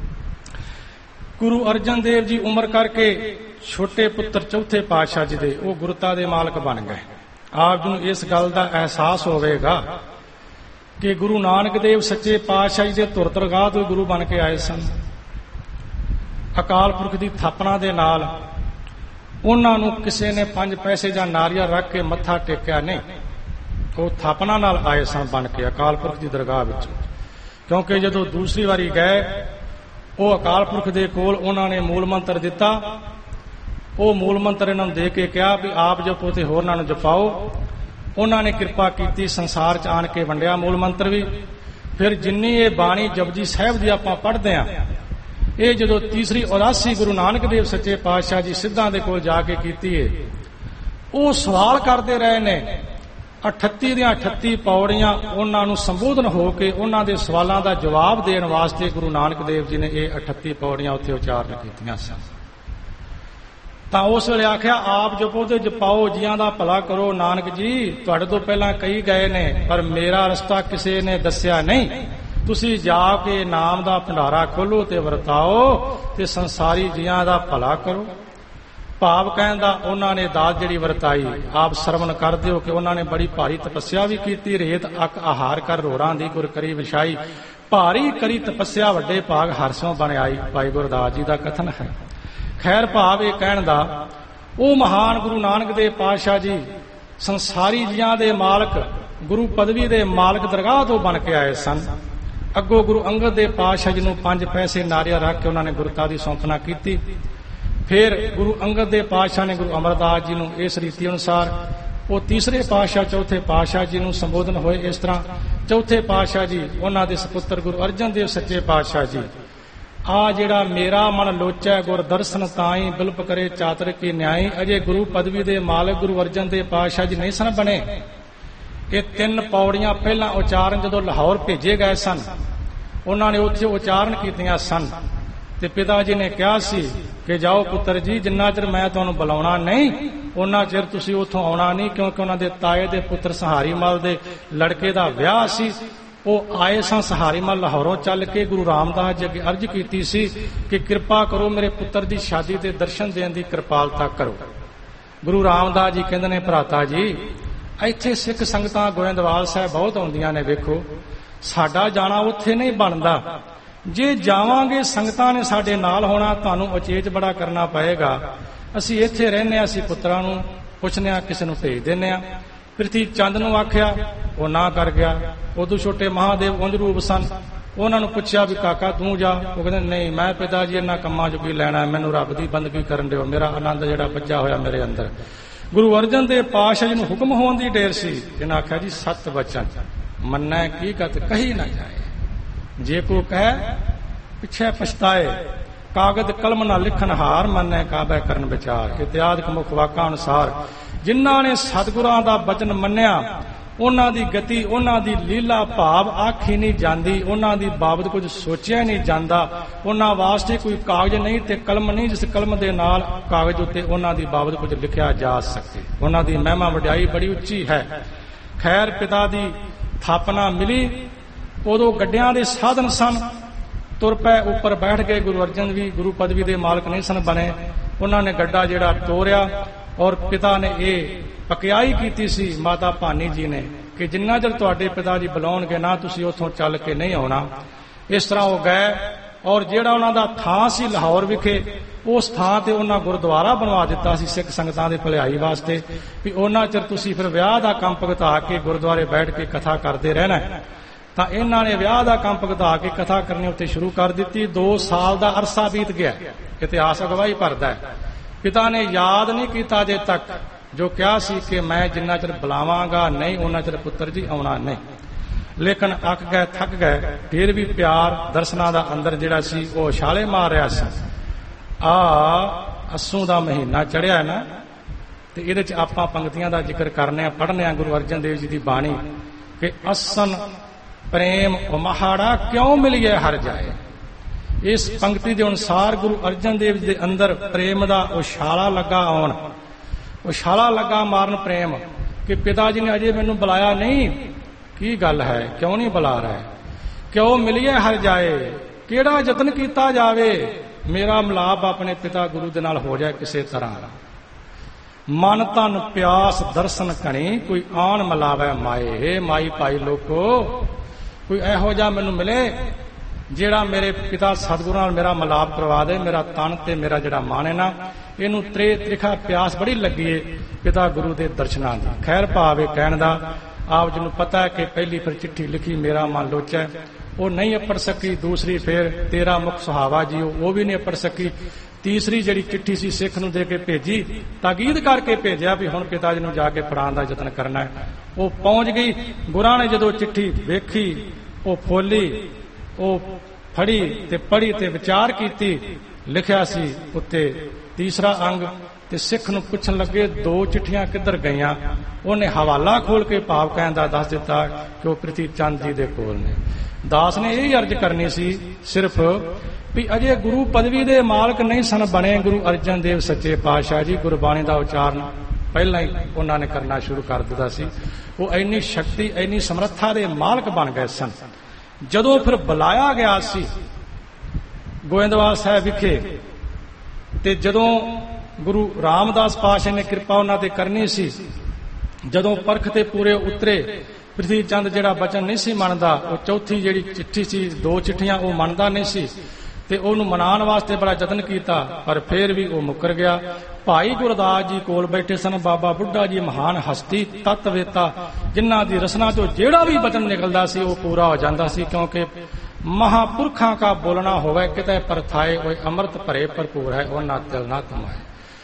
ਗੁਰੂ ਅਰਜਨ ਦੇਵ ਜੀ ਉਮਰ ਕਰਕੇ ਛੋਟੇ ਪੁੱਤਰ ਚੌਥੇ ਪਾਤਸ਼ਾਹ ਜੀ ਦੇ ਉਹ ਗੁਰਤਾ ਦੇ ਮਾਲਕ ਬਣ ਗਏ। ਆਪ ਨੂੰ ਇਸ ਗੱਲ ਦਾ ਅਹਿਸਾਸ ਹੋਵੇਗਾ ਕਿ ਗੁਰੂ ਨਾਨਕ ਦੇਵ ਸੱਚੇ ਪਾਤਸ਼ਾਹ ਜੀ ਦੇ ਧੁਰ ਦਰਗਾਹ ਤੋਂ ਗੁਰੂ ਬਣ ਕੇ ਆਏ ਸਨ। ਅਕਾਲ ਪੁਰਖ ਦੀ ਥਾਪਨਾ ਦੇ ਨਾਲ ਉਹਨਾਂ ਨੂੰ ਕਿਸੇ ਨੇ ਪੰਜ ਪੈਸੇ ਜਾਂ ਨਾਰੀਅਲ ਰੱਖ ਕੇ ਮੱਥਾ ਟੇਕਿਆ ਨਹੀਂ। ਉਹ ਥਾਪਨਾ ਨਾਲ ਆਏ ਸਨ ਬਣ ਕੇ ਅਕਾਲ ਪੁਰਖ ਦੀ ਦਰਗਾਹ ਵਿੱਚ। ਕਿਉਂਕਿ ਜਦੋਂ ਦੂਸਰੀ ਵਾਰੀ ਗਏ ਉਹ ਅਕਾਲ ਪੁਰਖ ਦੇ ਕੋਲ ਉਹਨਾਂ ਨੇ ਮੂਲ ਮੰਤਰ ਦਿੱਤਾ। ਉਹ ਮੂਲ ਮੰਤਰ ਇਹਨਾਂ ਨੂੰ ਦੇ ਕੇ ਕਿਹਾ ਵੀ ਆਪ ਜਪੋ ਤੇ ਹੋਰਨਾਂ ਨੂੰ ਜਪਾਓ। ਉਹਨਾਂ ਨੇ ਕਿਰਪਾ ਕੀਤੀ, ਸੰਸਾਰ 'ਚ ਆਣ ਕੇ ਵੰਡਿਆ ਮੂਲ ਮੰਤਰ ਵੀ। ਫਿਰ ਜਿੰਨੀ ਇਹ ਬਾਣੀ ਜਪਜੀ ਸਾਹਿਬ ਦੀ ਆਪਾਂ ਪੜ੍ਹਦੇ ਹਾਂ, ਇਹ ਜਦੋਂ ਤੀਸਰੀ ਉਦਾਸੀ ਗੁਰੂ ਨਾਨਕ ਦੇਵ ਸੱਚੇ ਪਾਤਸ਼ਾਹ ਜੀ ਸਿੱਧਾਂ ਦੇ ਕੋਲ ਜਾ ਕੇ ਕੀਤੀ ਹੈ, ਉਹ ਸਵਾਲ ਕਰਦੇ ਰਹੇ ਨੇ। ਅਠੱਤੀ ਦੀਆਂ ਅਠੱਤੀ ਪੌੜੀਆਂ ਉਹਨਾਂ ਨੂੰ ਸੰਬੋਧਨ ਹੋ ਕੇ ਉਹਨਾਂ ਦੇ ਸਵਾਲਾਂ ਦਾ ਜਵਾਬ ਦੇਣ ਵਾਸਤੇ ਗੁਰੂ ਨਾਨਕ ਦੇਵ ਜੀ ਨੇ ਇਹ ਅਠੱਤੀ ਪੌੜੀਆਂ ਉੱਥੇ ਉਚਾਰਨ ਕੀਤੀਆਂ ਸਨ। ਤਾਂ ਉਸ ਵੇਲੇ ਆਖਿਆ ਆਪ ਜਪੋ ਤੇ ਜਪਾਓ, ਜੀਆਂ ਦਾ ਭਲਾ ਕਰੋ। ਨਾਨਕ ਜੀ ਤੁਹਾਡੇ ਤੋਂ ਪਹਿਲਾਂ ਕਈ ਗਏ ਨੇ, ਪਰ ਮੇਰਾ ਰਸਤਾ ਕਿਸੇ ਨੇ ਦੱਸਿਆ ਨਹੀਂ। ਤੁਸੀਂ ਜਾ ਕੇ ਨਾਮ ਦਾ ਭੰਡਾਰਾ ਖੋਲੋ ਤੇ ਵਰਤਾਓ ਤੇ ਸੰਸਾਰੀ ਜੀਆਂ ਦਾ ਭਲਾ ਕਰੋ। ਭਾਵ ਕਹਿਣ ਦਾ ਉਹਨਾਂ ਨੇ ਦਾਤ ਜਿਹੜੀ ਵਰਤਾਈ, ਆਪ ਸਰਵਣ ਕਰ ਦਿਓ ਕਿ ਉਹਨਾਂ ਨੇ ਬੜੀ ਭਾਰੀ ਤਪੱਸਿਆ ਵੀ ਕੀਤੀ। ਰੇਤ ਅੱਕ ਆਹਾਰ ਕਰ ਰੋੜਾਂ ਦੀ ਗੁਰ ਕਰੀ ਵਿਛਾਈ, ਭਾਰੀ ਕਰੀ ਤਪੱਸਿਆ ਵੱਡੇ ਭਾਗ ਹਰਸੋਂ ਬਣ ਆਈ। ਭਾਈ ਗੁਰਦਾਸ ਜੀ ਦਾ ਕਥਨ ਹੈ। ਖੈਰ ਭਾਵ ਇਹ ਕਹਿਣ ਦਾ, ਉਹ ਮਹਾਨ ਗੁਰੂ ਨਾਨਕ ਦੇਵ ਪਾਤਸ਼ਾਹ ਜੀ ਸੰਸਾਰੀ ਜੀਆਂ ਦੇ ਮਾਲਕ, ਗੁਰੂ ਪਦਵੀ ਦੇ ਮਾਲਕ ਦਰਗਾਹ ਤੋਂ ਬਣ ਕੇ ਆਏ ਸਨ। ਅੱਗੋਂ ਗੁਰੂ ਅੰਗਦ ਦੇਵ ਪਾਤਸ਼ਾਹ ਜੀ ਨੂੰ ਪੰਜ ਪੈਸੇ ਨਾਰੀਆ ਰੱਖ ਕੇ ਉਹਨਾਂ ਨੇ ਗੁਰਤਾ ਦੀ ਸੌਂਪਣਾ ਕੀਤੀ। ਫਿਰ ਗੁਰੂ ਅੰਗਦ ਦੇਵ ਪਾਤਸ਼ਾਹ ਨੇ ਗੁਰੂ ਅਮਰਦਾਸ ਜੀ ਨੂੰ ਇਸ ਰੀਤੀ ਅਨੁਸਾਰ, ਉਹ ਤੀਸਰੇ ਪਾਤਸ਼ਾਹ ਚੌਥੇ ਪਾਤਸ਼ਾਹ ਜੀ ਨੂੰ ਸੰਬੋਧਨ ਹੋਏ ਇਸ ਤਰ੍ਹਾਂ। ਚੌਥੇ ਪਾਤਸ਼ਾਹ ਜੀ ਉਹਨਾਂ ਦੇ ਸਪੁੱਤਰ ਗੁਰੂ ਅਰਜਨ ਦੇਵ ਸੱਚੇ ਪਾਤਸ਼ਾਹ ਜੀ, ਆ ਜਿਹੜਾ ਮੇਰਾ ਮਨ ਲੋਚੈ ਗੁਰ ਦਰਸ਼ਨ ਤਾਈ, ਬਿਲਪ ਕਰੇ ਚਾਤਰ ਕੀ ਨਿਆਈ। ਅਜੇ ਗੁਰੂ ਪਦਵੀ ਦੇ ਮਾਲਕ ਗੁਰੂ ਅਰਜਨ ਦੇਵ ਪਾਤਸ਼ਾਹ ਜੀ ਨਹੀਂ ਸਨ ਬਣੇ। ਇਹ ਤਿੰਨ ਪੌੜੀਆਂ ਪਹਿਲਾਂ ਉਚਾਰਨ ਜਦੋਂ ਲਾਹੌਰ ਭੇਜੇ ਗਏ ਸਨ, ਉਹਨਾਂ ਨੇ ਉੱਥੇ ਉਚਾਰਨ ਕੀਤੀਆਂ ਸਨ। ਤੇ ਪਿਤਾ ਜੀ ਨੇ ਕਿਹਾ ਸੀ ਕਿ ਜਾਓ ਪੁੱਤਰ ਜੀ, ਜਿੰਨਾ ਚਿਰ ਮੈਂ ਤੁਹਾਨੂੰ ਬੁਲਾਉਣਾ ਨਹੀਂ ਉਹਨਾਂ ਚਿਰ ਤੁਸੀਂ ਉੱਥੋਂ ਆਉਣਾ ਨਹੀਂ। ਕਿਉਂਕਿ ਉਹਨਾਂ ਦੇ ਤਾਏ ਦੇ ਪੁੱਤਰ ਸਹਾਰੀ ਮਲ ਦੇ ਲੜਕੇ ਦਾ ਵਿਆਹ ਸੀ। ਉਹ ਆਏ ਸਨ ਸਹਾਰੀ ਮਲ ਲਾਹੌਰੋਂ ਚੱਲ ਕੇ। ਗੁਰੂ ਰਾਮਦਾਸ ਜੀ ਅੱਗੇ ਅਰਜ਼ ਕੀਤੀ ਸੀ ਕਿ ਕਿਰਪਾ ਕਰੋ ਮੇਰੇ ਪੁੱਤਰ ਦੀ ਸ਼ਾਦੀ ਦੇ ਦਰਸ਼ਨ ਦੇਣ ਦੀ ਕਿਰਪਾਲਤਾ ਕਰੋ। ਗੁਰੂ ਰਾਮਦਾਸ ਜੀ ਕਹਿੰਦੇ ਨੇ, ਭਰਾਤਾ ਜੀ ਇੱਥੇ ਸਿੱਖ ਸੰਗਤਾਂ ਗੋਇੰਦਵਾਲ ਸਾਹਿਬ ਬਹੁਤ ਆਉਂਦੀਆਂ ਨੇ, ਵੇਖੋ ਸਾਡਾ ਜਾਣਾ ਉੱਥੇ ਨਹੀਂ ਬਣਦਾ। ਜੇ ਜਾਵਾਂਗੇ ਸੰਗਤਾਂ ਨੇ ਸਾਡੇ ਨਾਲ ਹੋਣਾ, ਤੁਹਾਨੂੰ ਉਚੇਚ ਬੜਾ ਕਰਨਾ ਪਏਗਾ। ਅਸੀਂ ਇੱਥੇ ਰਹਿੰਦੇ ਹਾਂ, ਅਸੀਂ ਪੁੱਤਰਾਂ ਨੂੰ ਪੁੱਛਨੇ ਆ, ਕਿਸੇ ਨੂੰ ਭੇਜ ਦਿੰਦੇ ਆ। ਪ੍ਰਿਥੀ ਚੰਦ ਨੂੰ ਆਖਿਆ, ਉਹ ਨਾ ਕਰ ਗਿਆ। ਉਦੋਂ ਛੋਟੇ ਮਹਾਦੇਵ ਉਂਝ ਰੂਪ ਸਨ। ਉਹਨਾਂ ਨੂੰ ਪੁੱਛਿਆ ਵੀ ਕਾਕਾ ਤੂੰ ਜਾ। ਉਹ ਕਹਿੰਦੇ ਨਹੀਂ, ਮੈਂ ਪਿਤਾ ਜੀ ਇਹਨਾਂ ਕੰਮਾਂ 'ਚ ਕੀ ਲੈਣਾ, ਮੈਨੂੰ ਰੱਬ ਦੀ ਬੰਦਗੀ ਕਰਨ ਦਿਓ, ਮੇਰਾ ਆਨੰਦ ਜਿਹੜਾ ਬੱਝਾ ਹੋਇਆ ਮੇਰੇ ਅੰਦਰ। ਗੁਰੂ ਅਰਜਨ ਦੇਵ ਪਾਤਸ਼ਾਹ ਜੀ ਨੂੰ ਹੁਕਮ ਹੋਣ ਦੀ ਢੇਰ ਸੀ। ਇਹਨਾਂ ਆਖਿਆ ਜੀ ਸਤ ਵਚਨ ਮੰਨੈ ਕੀ ਕਤ ਕਹੀ ਨਾ ਜਾਏ, ਜੇ ਕੋ ਕਹਿ ਪਿੱਛੇ ਪਛਤਾਏ। ਕਾਗਦ ਕਲਮ ਨਾ ਲਿਖਣ ਹਾਰ, ਮੰਨੈ ਕਾਬੈ ਕਰਨ ਵਿਚਾਰ। ਇਤਿਆਦਿਕ ਮੁੱਖ ਵਾਕਾਂ ਅਨੁਸਾਰ ਜਿਨ੍ਹਾਂ ਨੇ ਸਤਿਗੁਰਾਂ ਦਾ ਬਚਨ ਮੰਨਿਆ, ਉਹਨਾਂ ਦੀ ਗਤੀ, ਉਹਨਾਂ ਦੀ ਲੀਲਾ ਭਾਵ ਆਖੀ ਨਹੀਂ ਜਾਂਦੀ, ਉਹਨਾਂ ਦੀ ਬਾਬਤ ਕੁਝ ਸੋਚਿਆ ਨਹੀਂ ਜਾਂਦਾ। ਉਹਨਾਂ ਵਾਸਤੇ ਕੋਈ ਕਾਗਜ਼ ਨਹੀਂ ਤੇ ਕਲਮ ਨਹੀਂ ਜਿਸ ਕਲਮ ਦੇ ਨਾਲ ਕਾਗਜ਼ ਉੱਤੇ ਉਹਨਾਂ ਦੀ ਬਾਬਤ ਕੁਝ ਲਿਖਿਆ ਜਾ ਸਕੇ। ਉਹਨਾਂ ਦੀ ਮਹਿਮਾ ਵਡਿਆਈ ਬੜੀ ਉੱਚੀ ਹੈ। ਖੈਰ ਪਿਤਾ ਦੀ ਥਾਪਨਾ ਮਿਲੀ, ਉਦੋਂ ਗੱਡਿਆਂ ਦੇ ਸਾਧਨ ਸਨ। ਤੁਰ ਪਏ, ਉੱਪਰ ਬੈਠ ਗਏ। ਗੁਰੂ ਅਰਜਨ ਵੀ ਗੁਰੂ ਪਦਵੀ ਦੇ ਮਾਲਕ ਨਹੀਂ ਸਨ ਬਣੇ। ਉਹਨਾਂ ਨੇ ਗੱਡਾ ਜਿਹੜਾ ਤੋਰਿਆ ਔਰ ਪਿਤਾ ਨੇ ਇਹ ਪਕਿਆਈ ਕੀਤੀ ਸੀ ਮਾਤਾ ਭਾਨੀ ਜੀ ਨੇ ਕਿ ਜਿੰਨਾ ਚਿਰ ਤੁਹਾਡੇ ਪਿਤਾ ਜੀ ਬੁਲਾਉਣਗੇ ਨਾ, ਤੁਸੀਂ ਉੱਥੋਂ ਚੱਲ ਕੇ ਨਹੀਂ ਆਉਣਾ। ਇਸ ਤਰ੍ਹਾਂ ਉਹ ਗਏ ਔਰ ਜਿਹੜਾ ਉਹਨਾਂ ਦਾ ਥਾਂ ਸੀ ਲਾਹੌਰ ਵਿਖੇ, ਉਸ ਥਾਂ ਤੇ ਉਹਨਾਂ ਗੁਰਦੁਆਰਾ ਬਣਵਾ ਦਿੱਤਾ ਸੀ ਸਿੱਖ ਸੰਗਤਾਂ ਦੇ ਭਲਾਈ ਵਾਸਤੇ ਵੀ ਉਹਨਾਂ ਚਿਰ ਤੁਸੀਂ ਫਿਰ ਵਿਆਹ ਦਾ ਕੰਮ ਭੁਗਤਾ ਕੇ ਗੁਰਦੁਆਰੇ ਬੈਠ ਕੇ ਕਥਾ ਕਰਦੇ ਰਹਿਣਾ। ਤਾਂ ਇਹਨਾਂ ਨੇ ਵਿਆਹ ਦਾ ਕੰਮ ਭੁਗਤਾ ਕੇ ਕਥਾ ਕਰਨੀ ਉੱਤੇ ਸ਼ੁਰੂ ਕਰ ਦਿੱਤੀ। ਦੋ ਸਾਲ ਦਾ ਅਰਸਾ ਬੀਤ ਗਿਆ, ਇਤਿਹਾਸ ਅਗਵਾਈ ਭਰਦਾ ਹੈ। ਪਿਤਾ ਨੇ ਯਾਦ ਨਹੀਂ ਕੀਤਾ ਅਜੇ ਤੱਕ ਜੋ ਕਿਹਾ ਸੀ ਕਿ ਮੈਂ ਜਿੰਨਾ ਚਿਰ ਬੁਲਾਵਾਂਗਾ ਨਹੀਂ ਉਹਨਾਂ ਚਿਰ ਪੁੱਤਰ ਜੀ ਆਉਣਾ ਨਹੀਂ। ਲੇਕਿਨ ਅੱਕ ਗਏ, ਥੱਕ ਗਏ। ਫਿਰ ਵੀ ਪਿਆਰ ਦਰਸ਼ਨਾਂ ਦਾ ਅੰਦਰ ਜਿਹੜਾ ਸੀ ਉਹ ਛਾਲੇ ਮਾਰ ਰਿਹਾ ਸੀ। ਆ ਅੱਸੂ ਦਾ ਮਹੀਨਾ ਚੜਿਆ ਨਾ, ਤੇ ਇਹਦੇ 'ਚ ਆਪਾਂ ਪੰਕਤੀਆਂ ਦਾ ਜ਼ਿਕਰ ਕਰਨੇ ਆ, ਪੜ੍ਹਨੇ ਆ ਗੁਰੂ ਅਰਜਨ ਦੇਵ ਜੀ ਦੀ ਬਾਣੀ ਕਿ ਅਸਨ ਪ੍ਰੇਮ ਉਮਹਾੜਾ ਕਿਉਂ ਮਿਲੀਏ ਹਰ ਜਾਏ। ਇਸ ਪੰਕਤੀ ਦੇ ਅਨੁਸਾਰ ਗੁਰੂ ਅਰਜਨ ਦੇਵ ਜੀ ਦੇ ਅੰਦਰ ਪ੍ਰੇਮ ਦਾ ਉਛਾਲਾ ਲੱਗਾ ਆਉਣ, ਉਛਾਲਾ ਲੱਗਾ ਮਾਰਨ ਪ੍ਰੇਮ ਕਿ ਪਿਤਾ ਜੀ ਨੇ ਅਜੇ ਮੈਨੂੰ ਬੁਲਾਇਆ ਨਹੀਂ। ਕੀ ਗੱਲ ਹੈ, ਕਿਉਂ ਨਹੀਂ ਬੁਲਾ ਰਹੇ, ਕਿਉਂ ਮਿਲੀਏ ਹਰ ਜਾਏ, ਕਿਹੜਾ ਯਤਨ ਕੀਤਾ ਜਾਵੇ ਮੇਰਾ ਮਿਲਾਪ ਆਪਣੇ ਪਿਤਾ ਗੁਰੂ ਦੇ ਨਾਲ ਹੋ ਜਾਏ ਕਿਸੇ ਤਰ੍ਹਾਂ। ਮਨ ਤਨ ਪਿਆਸ ਦਰਸ਼ਨ ਘਣੀ, ਕੋਈ ਆਣ ਮਿਲਾਵੇ ਮਾਏ। ਹੇ ਮਾਈ ਭਾਈ ਲੋਕੋ, ਕੋਈ ਇਹੋ ਜਿਹਾ ਮੈਨੂੰ ਮਿਲੇ ਜਿਹੜਾ ਮੇਰੇ ਪਿਤਾ ਸਤਿਗੁਰੂ ਨਾਲ ਮੇਰਾ ਮਿਲਾਪ ਕਰਵਾ ਦੇ। ਮੇਰਾ ਤਨ ਤੇ ਮੇਰਾ ਜਿਹੜਾ ਮਨ ਹੈ ਨਾ, ਇਹਨੂੰ ਤ੍ਰੇ ਤ੍ਰਿਖਾ ਪਿਆਸ ਬੜੀ ਲੱਗੀ ਏ ਪਿਤਾ ਗੁਰੂ ਦੇ ਦਰਸ਼ਨਾਂ ਦੀ। ਖੈਰ ਭਾਵੇਂ ਕਹਿਣ ਦਾ ਆਪ ਜੀ ਨੂੰ ਪਤਾ ਹੈ ਕਿ ਪਹਿਲੀ ਫਿਰ ਚਿੱਠੀ ਲਿਖੀ ਮੇਰਾ ਮਨ ਲੋਚੈ, ਉਹ ਨਹੀਂ ਅਪੜ ਸਕੀ। ਦੂਸਰੀ ਫਿਰ ਤੇਰਾ ਮੁਖ ਸੁਹਾਵਾ ਜੀਓ, ਉਹ ਵੀ ਨਹੀਂ ਅਪੜ ਸਕੀ। ਤੀਸਰੀ ਜਿਹੜੀ ਚਿੱਠੀ ਸੀ ਸਿੱਖ ਨੂੰ ਦੇ ਕੇ ਭੇਜੀ, ਤਾਕੀਦ ਕਰਕੇ ਭੇਜਿਆ ਵੀ ਹੁਣ ਪਿਤਾ ਜੀ ਨੂੰ ਜਾ ਕੇ ਫੜਾਉਣ ਦਾ ਯਤਨ ਕਰਨਾ ਹੈ। ਉਹ ਪਹੁੰਚ ਗਈ। ਗੁਰਾਂ ਨੇ ਜਦੋਂ ਚਿੱਠੀ ਵੇਖੀ, ਉਹ ਫੋਲੀ, ਉਹ ਫੜੀ ਤੇ ਪੜ੍ਹੀ ਤੇ ਵਿਚਾਰ ਕੀਤੀ। ਲਿਖਿਆ ਸੀ ਉੱਤੇ ਤੀਸਰਾ ਅੰਗ, ਤੇ ਸਿੱਖ ਨੂੰ ਪੁੱਛਣ ਲੱਗੇ ਦੋ ਚਿੱਠੀਆਂ ਕਿੱਧਰ ਗਈਆਂ। ਉਹਨੇ ਹਵਾਲਾ ਖੋਲ ਕੇ ਭਾਵ ਕਹਿਣ ਦਾ ਦੱਸ ਦਿੱਤਾ ਕਿ ਉਹ ਪ੍ਰਿਥੀ ਚੰਦ ਜੀ ਦੇ ਕੋਲ ਨੇ। ਦਾਸ ਨੇ ਇਹ ਅਰਜ਼ ਕਰਨੀ ਸੀ ਸਿਰਫ ਵੀ ਅਜੇ ਗੁਰੂ ਪਦਵੀ ਦੇ ਮਾਲਕ ਨਹੀਂ ਸਨ ਬਣੇ ਗੁਰੂ ਅਰਜਨ ਦੇਵ ਸੱਚੇ ਪਾਤਸ਼ਾਹ ਜੀ। ਗੁਰਬਾਣੀ ਦਾ ਉਚਾਰਨ ਪਹਿਲਾਂ ਹੀ ਉਹਨਾਂ ਨੇ ਕਰਨਾ ਸ਼ੁਰੂ ਕਰ ਦਿੱਤਾ ਸੀ। ਉਹ ਇੰਨੀ ਸ਼ਕਤੀ, ਇੰਨੀ ਸਮਰੱਥਾ ਦੇ ਮਾਲਕ ਬਣ ਗਏ ਸਨ। ਜਦੋਂ ਫਿਰ ਬੁਲਾਇਆ ਗਿਆ ਸੀ ਗੋਇੰਦਵਾਲ ਸਾਹਿਬ ਵਿਖੇ, ਤੇ ਜਦੋਂ ਗੁਰੂ ਰਾਮਦਾਸ ਪਾਤਸ਼ਾਹ ਨੇ ਕਿਰਪਾ ਉਹਨਾਂ ਤੇ ਕਰਨੀ ਸੀ, ਜਦੋਂ ਪਰਖ ਤੇ ਪੂਰੇ ਉਤਰੇ, ਪ੍ਰਿਥੀ ਚੰਦ ਜਿਹੜਾ ਬਚਨ ਨਹੀਂ ਸੀ ਮੰਨਦਾ, ਉਹ ਚੌਥੀ ਜਿਹੜੀ ਚਿੱਠੀ ਸੀ, ਦੋ ਚਿੱਠੀਆਂ, ਉਹ ਮੰਨਦਾ ਨਹੀਂ ਸੀ ਤੇ ਉਹਨੂੰ ਮਨਾਉਣ ਵਾਸਤੇ ਬੜਾ ਯਤਨ ਕੀਤਾ, ਪਰ ਫੇਰ ਵੀ ਉਹ ਮੁੱਕਰ ਗਿਆ। ਭਾਈ ਗੁਰਦਾਸ ਜੀ ਕੋਲ ਬੈਠੇ ਸਨ। ਬਾਬਾ ਬੁੱਢਾ ਜੀ ਮਹਾਨ ਹਸਤੀ, ਤਤਵੇਤਾ, ਜਿਨ੍ਹਾਂ ਦੀ ਰਸਨਾ ਤੋਂ ਜਿਹੜਾ ਵੀ ਬਚਨ ਨਿਕਲਦਾ ਸੀ ਉਹ ਪੂਰਾ ਹੋ ਜਾਂਦਾ ਸੀ, ਕਿਉਂਕਿ ਮਹਾਂਪੁਰਖਾਂ ਕਾ ਬੋਲਣਾ ਹੋਵੇ ਕਿਤੇ ਪਰਥਾਏ ਹੋਏ ਅੰਮ੍ਰਿਤ ਭਰੇ ਭਰਪੂਰ ਹੈ, ਉਹਨਾਂ ਤਿਲ ਨਾ ਤਮਾਏ।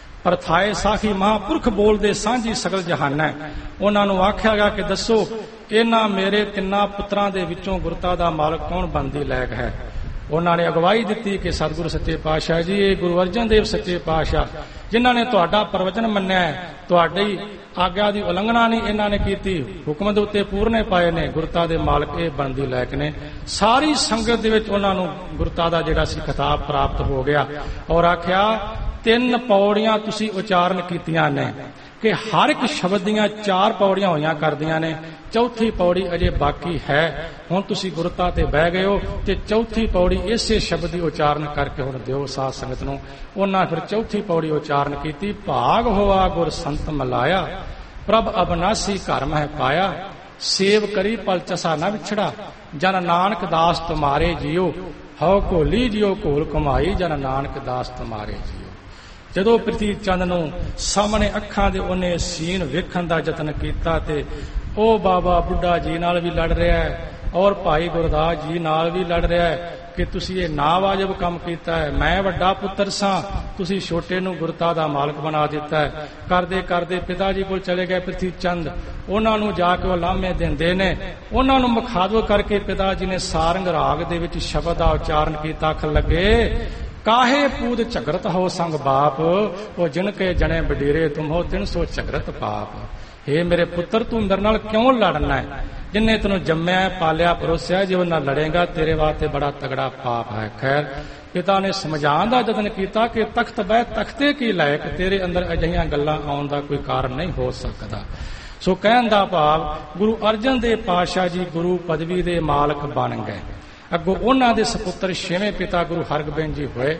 ਪਰਥਾਏ ਸਾਖੀ ਮਹਾਂਪੁਰਖ ਬੋਲਦੇ ਸਾਂਝੀ ਸਗਲ ਜਹਾਨ ਹੈ। ਉਹਨਾਂ ਨੂੰ ਆਖਿਆ ਗਿਆ ਕਿ ਦੱਸੋ ਇਹਨਾਂ ਮੇਰੇ ਤਿੰਨਾਂ ਪੁੱਤਰਾਂ ਦੇ ਵਿੱਚੋਂ ਗੁਰਤਾ ਦਾ ਮਾਲਕ ਕੌਣ ਬਣਦੀ ਲਾਇਕ ਹੈ। ਉਹਨਾਂ ਨੇ ਅਗਵਾਈ ਦਿੱਤੀ ਕਿ ਸਤਿਗੁਰੂ ਸੱਚੇ ਪਾਤਸ਼ਾਹ ਜੀ, ਇਹ ਗੁਰੂ ਅਰਜਨ ਦੇਵ ਸੱਚੇ ਪਾਤਸ਼ਾਹ ਜਿਨ੍ਹਾਂ ਨੇ ਤੁਹਾਡਾ ਪ੍ਰਵਚਨ ਮੰਨਿਆ ਹੈ, ਤੁਹਾਡੀ ਆਗਿਆ ਦੀ ਉਲੰਘਣਾ ਨਹੀਂ ਇਹਨਾਂ ਨੇ ਕੀਤੀ, ਹੁਕਮ ਦੇ ਉੱਤੇ ਪੂਰਨੇ ਪਾਏ ਨੇ, ਗੁਰਤਾ ਦੇ ਮਾਲਕ ਇਹ ਬਣਦੀ ਲਾਇਕ ਨੇ। ਸਾਰੀ ਸੰਗਤ ਦੇ ਵਿੱਚ ਉਹਨਾਂ ਨੂੰ ਗੁਰਤਾ ਦਾ ਜਿਹੜਾ ਸੀ ਖਿਤਾਬ ਪ੍ਰਾਪਤ ਹੋ ਗਿਆ। ਔਰ ਆਖਿਆ ਤਿੰਨ ਪੌੜੀਆਂ ਤੁਸੀਂ ਉਚਾਰਨ ਕੀਤੀਆਂ ਨੇ ਕਿ ਹਰ ਇੱਕ ਸ਼ਬਦ ਦੀਆਂ ਚਾਰ ਪੌੜੀਆਂ ਹੋਈਆਂ ਕਰਦੀਆਂ ਨੇ, ਚੌਥੀ ਪੌੜੀ ਅਜੇ ਬਾਕੀ ਹੈ। ਹੁਣ ਤੁਸੀਂ ਗੁਰਤਾ ਤੇ ਬਹਿ ਗਏ ਹੋ ਤੇ ਚੌਥੀ ਪੌੜੀ ਇਸੇ ਸ਼ਬਦ ਦੀ ਉਚਾਰਨ ਕਰਕੇ ਹੁਣ ਦਿਓ ਸਾਧ ਸੰਗਤ ਨੂੰ। ਉਹਨਾਂ ਫਿਰ ਚੌਥੀ ਪੌੜੀ ਉਚਾਰਨ ਕੀਤੀ। ਭਾਗ ਹੋਆ ਗੁਰ ਸੰਤ ਮਲਾਇਆ, ਪ੍ਰਭ ਅਬਨਾਸੀ ਘਰ ਮਹਿ ਪਾਇਆ, ਸੇਵ ਕਰੀ ਪਲ ਚਸਾ ਨਾ ਵਿਛੜਾ, ਜਨ ਨਾਨਕ ਦਾਸ ਤੁਮਾਰੇ ਜੀਓ, ਹਉ ਘੋਲੀ ਜਿਉ ਘੋਲ ਕਮਾਈ, ਜਨ ਨਾਨਕ ਦਾਸ ਤੁਮਾਰੇ ਜੀਓ। ਜਦੋਂ ਪ੍ਰਿਥੀ ਚੰਦ ਨੂੰ ਸਾਹਮਣੇ ਅੱਖਾਂ ਦੇ ਉਹਨੇ ਸੀਨ ਵੇਖਣ ਦਾ ਯਤਨ ਕੀਤਾ ਤੇ ਉਹ ਬਾਬਾ ਬੁੱਢਾ ਜੀ ਨਾਲ ਵੀ ਲੜ ਰਿਹਾ ਹੈ ਔਰ ਭਾਈ ਗੁਰਦਾਸ ਜੀ ਨਾਲ ਵੀ ਲੜ ਰਿਹਾ ਹੈ ਕਿ ਤੁਸੀਂ ਇਹ ਨਾਵਾਜਬ ਕੰਮ ਕੀਤਾ ਹੈ। ਮੈਂ ਵੱਡਾ ਪੁੱਤਰ ਸਾਂ, ਤੁਸੀਂ ਛੋਟੇ ਨੂੰ ਗੁਰਤਾ ਦਾ ਮਾਲਕ ਬਣਾ ਦਿੱਤਾ ਹੈ। ਕਰਦੇ ਕਰਦੇ ਪਿਤਾ ਜੀ ਕੋਲ ਚਲੇ ਗਏ ਪ੍ਰਿਥੀ ਚੰਦ। ਉਹਨਾਂ ਨੂੰ ਜਾ ਕੇ ਉਹ ਲਾਮੇ ਦਿੰਦੇ ਨੇ। ਉਹਨਾਂ ਨੂੰ ਮੁਖਾਤਬ ਕਰਕੇ ਪਿਤਾ ਜੀ ਨੇ ਸਾਰੰਗ ਰਾਗ ਦੇ ਵਿੱਚ ਸ਼ਬਦ ਦਾ ਉਚਾਰਨ ਕੀਤਾ। ਆਖਣ ਲੱਗੇ ਕਾਹੇ ਪੂਤ ਝਗਰਤ ਹੋ ਸੰਗ ਬਾਪ, ਉਹ ਜਿਨ ਕੇ ਜਣੇ ਬਡੇਰੇ ਤੁਮ ਹੋ ਤਿੰਨ ਸੌ ਝਗਰਤ ਪਾਪ। ਹੇ ਮੇਰੇ ਪੁੱਤਰ, ਤੂੰ ਮੇਰੇ ਨਾਲ ਕਿਉਂ ਲੜਨਾ ਹੈ? ਜਿੰਨੇ ਤੈਨੂੰ ਜੰਮਿਆ ਪਾਲਿਆ ਪਰੋਸਿਆ, ਜੇ ਉਹ ਨਾਲ ਲੜੇਗਾ ਤੇਰੇ ਵਾਸਤੇ ਬੜਾ ਤਗੜਾ ਪਾਪ ਹੈ। ਖੈਰ ਪਿਤਾ ਨੇ ਸਮਝਾਉਣ ਦਾ ਯਤਨ ਕੀਤਾ ਕਿ ਤਖਤ ਬਹਿ ਤਖਤੇ ਕੀ ਲਾਇਕ, ਤੇਰੇ ਅੰਦਰ ਅਜਿਹੀਆਂ ਗੱਲਾਂ ਆਉਣ ਦਾ ਕੋਈ ਕਾਰਨ ਨਹੀਂ ਹੋ ਸਕਦਾ। ਸੋ ਕਹਿਣ ਦਾ ਭਾਵ ਗੁਰੂ ਅਰਜਨ ਦੇਵ ਪਾਤਸ਼ਾਹ ਜੀ ਗੁਰੂ ਪਦਵੀ ਦੇ ਮਾਲਕ ਬਣ ਗਏ। ਅੱਗੋਂ ਉਹਨਾਂ ਦੇ ਸਪੁੱਤਰ ਛੇਵੇਂ ਪਿਤਾ ਗੁਰੂ ਹਰਗੋਬਿੰਦ ਜੀ ਹੋਏ,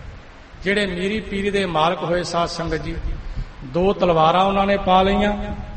ਜਿਹੜੇ ਮੀਰੀ ਪੀਰੀ ਦੇ ਮਾਲਕ ਹੋਏ। ਸਾਧ ਸੰਗਤ ਜੀ, ਦੋ ਤਲਵਾਰਾਂ ਉਹਨਾਂ ਨੇ ਪਾ ਲਈਆਂ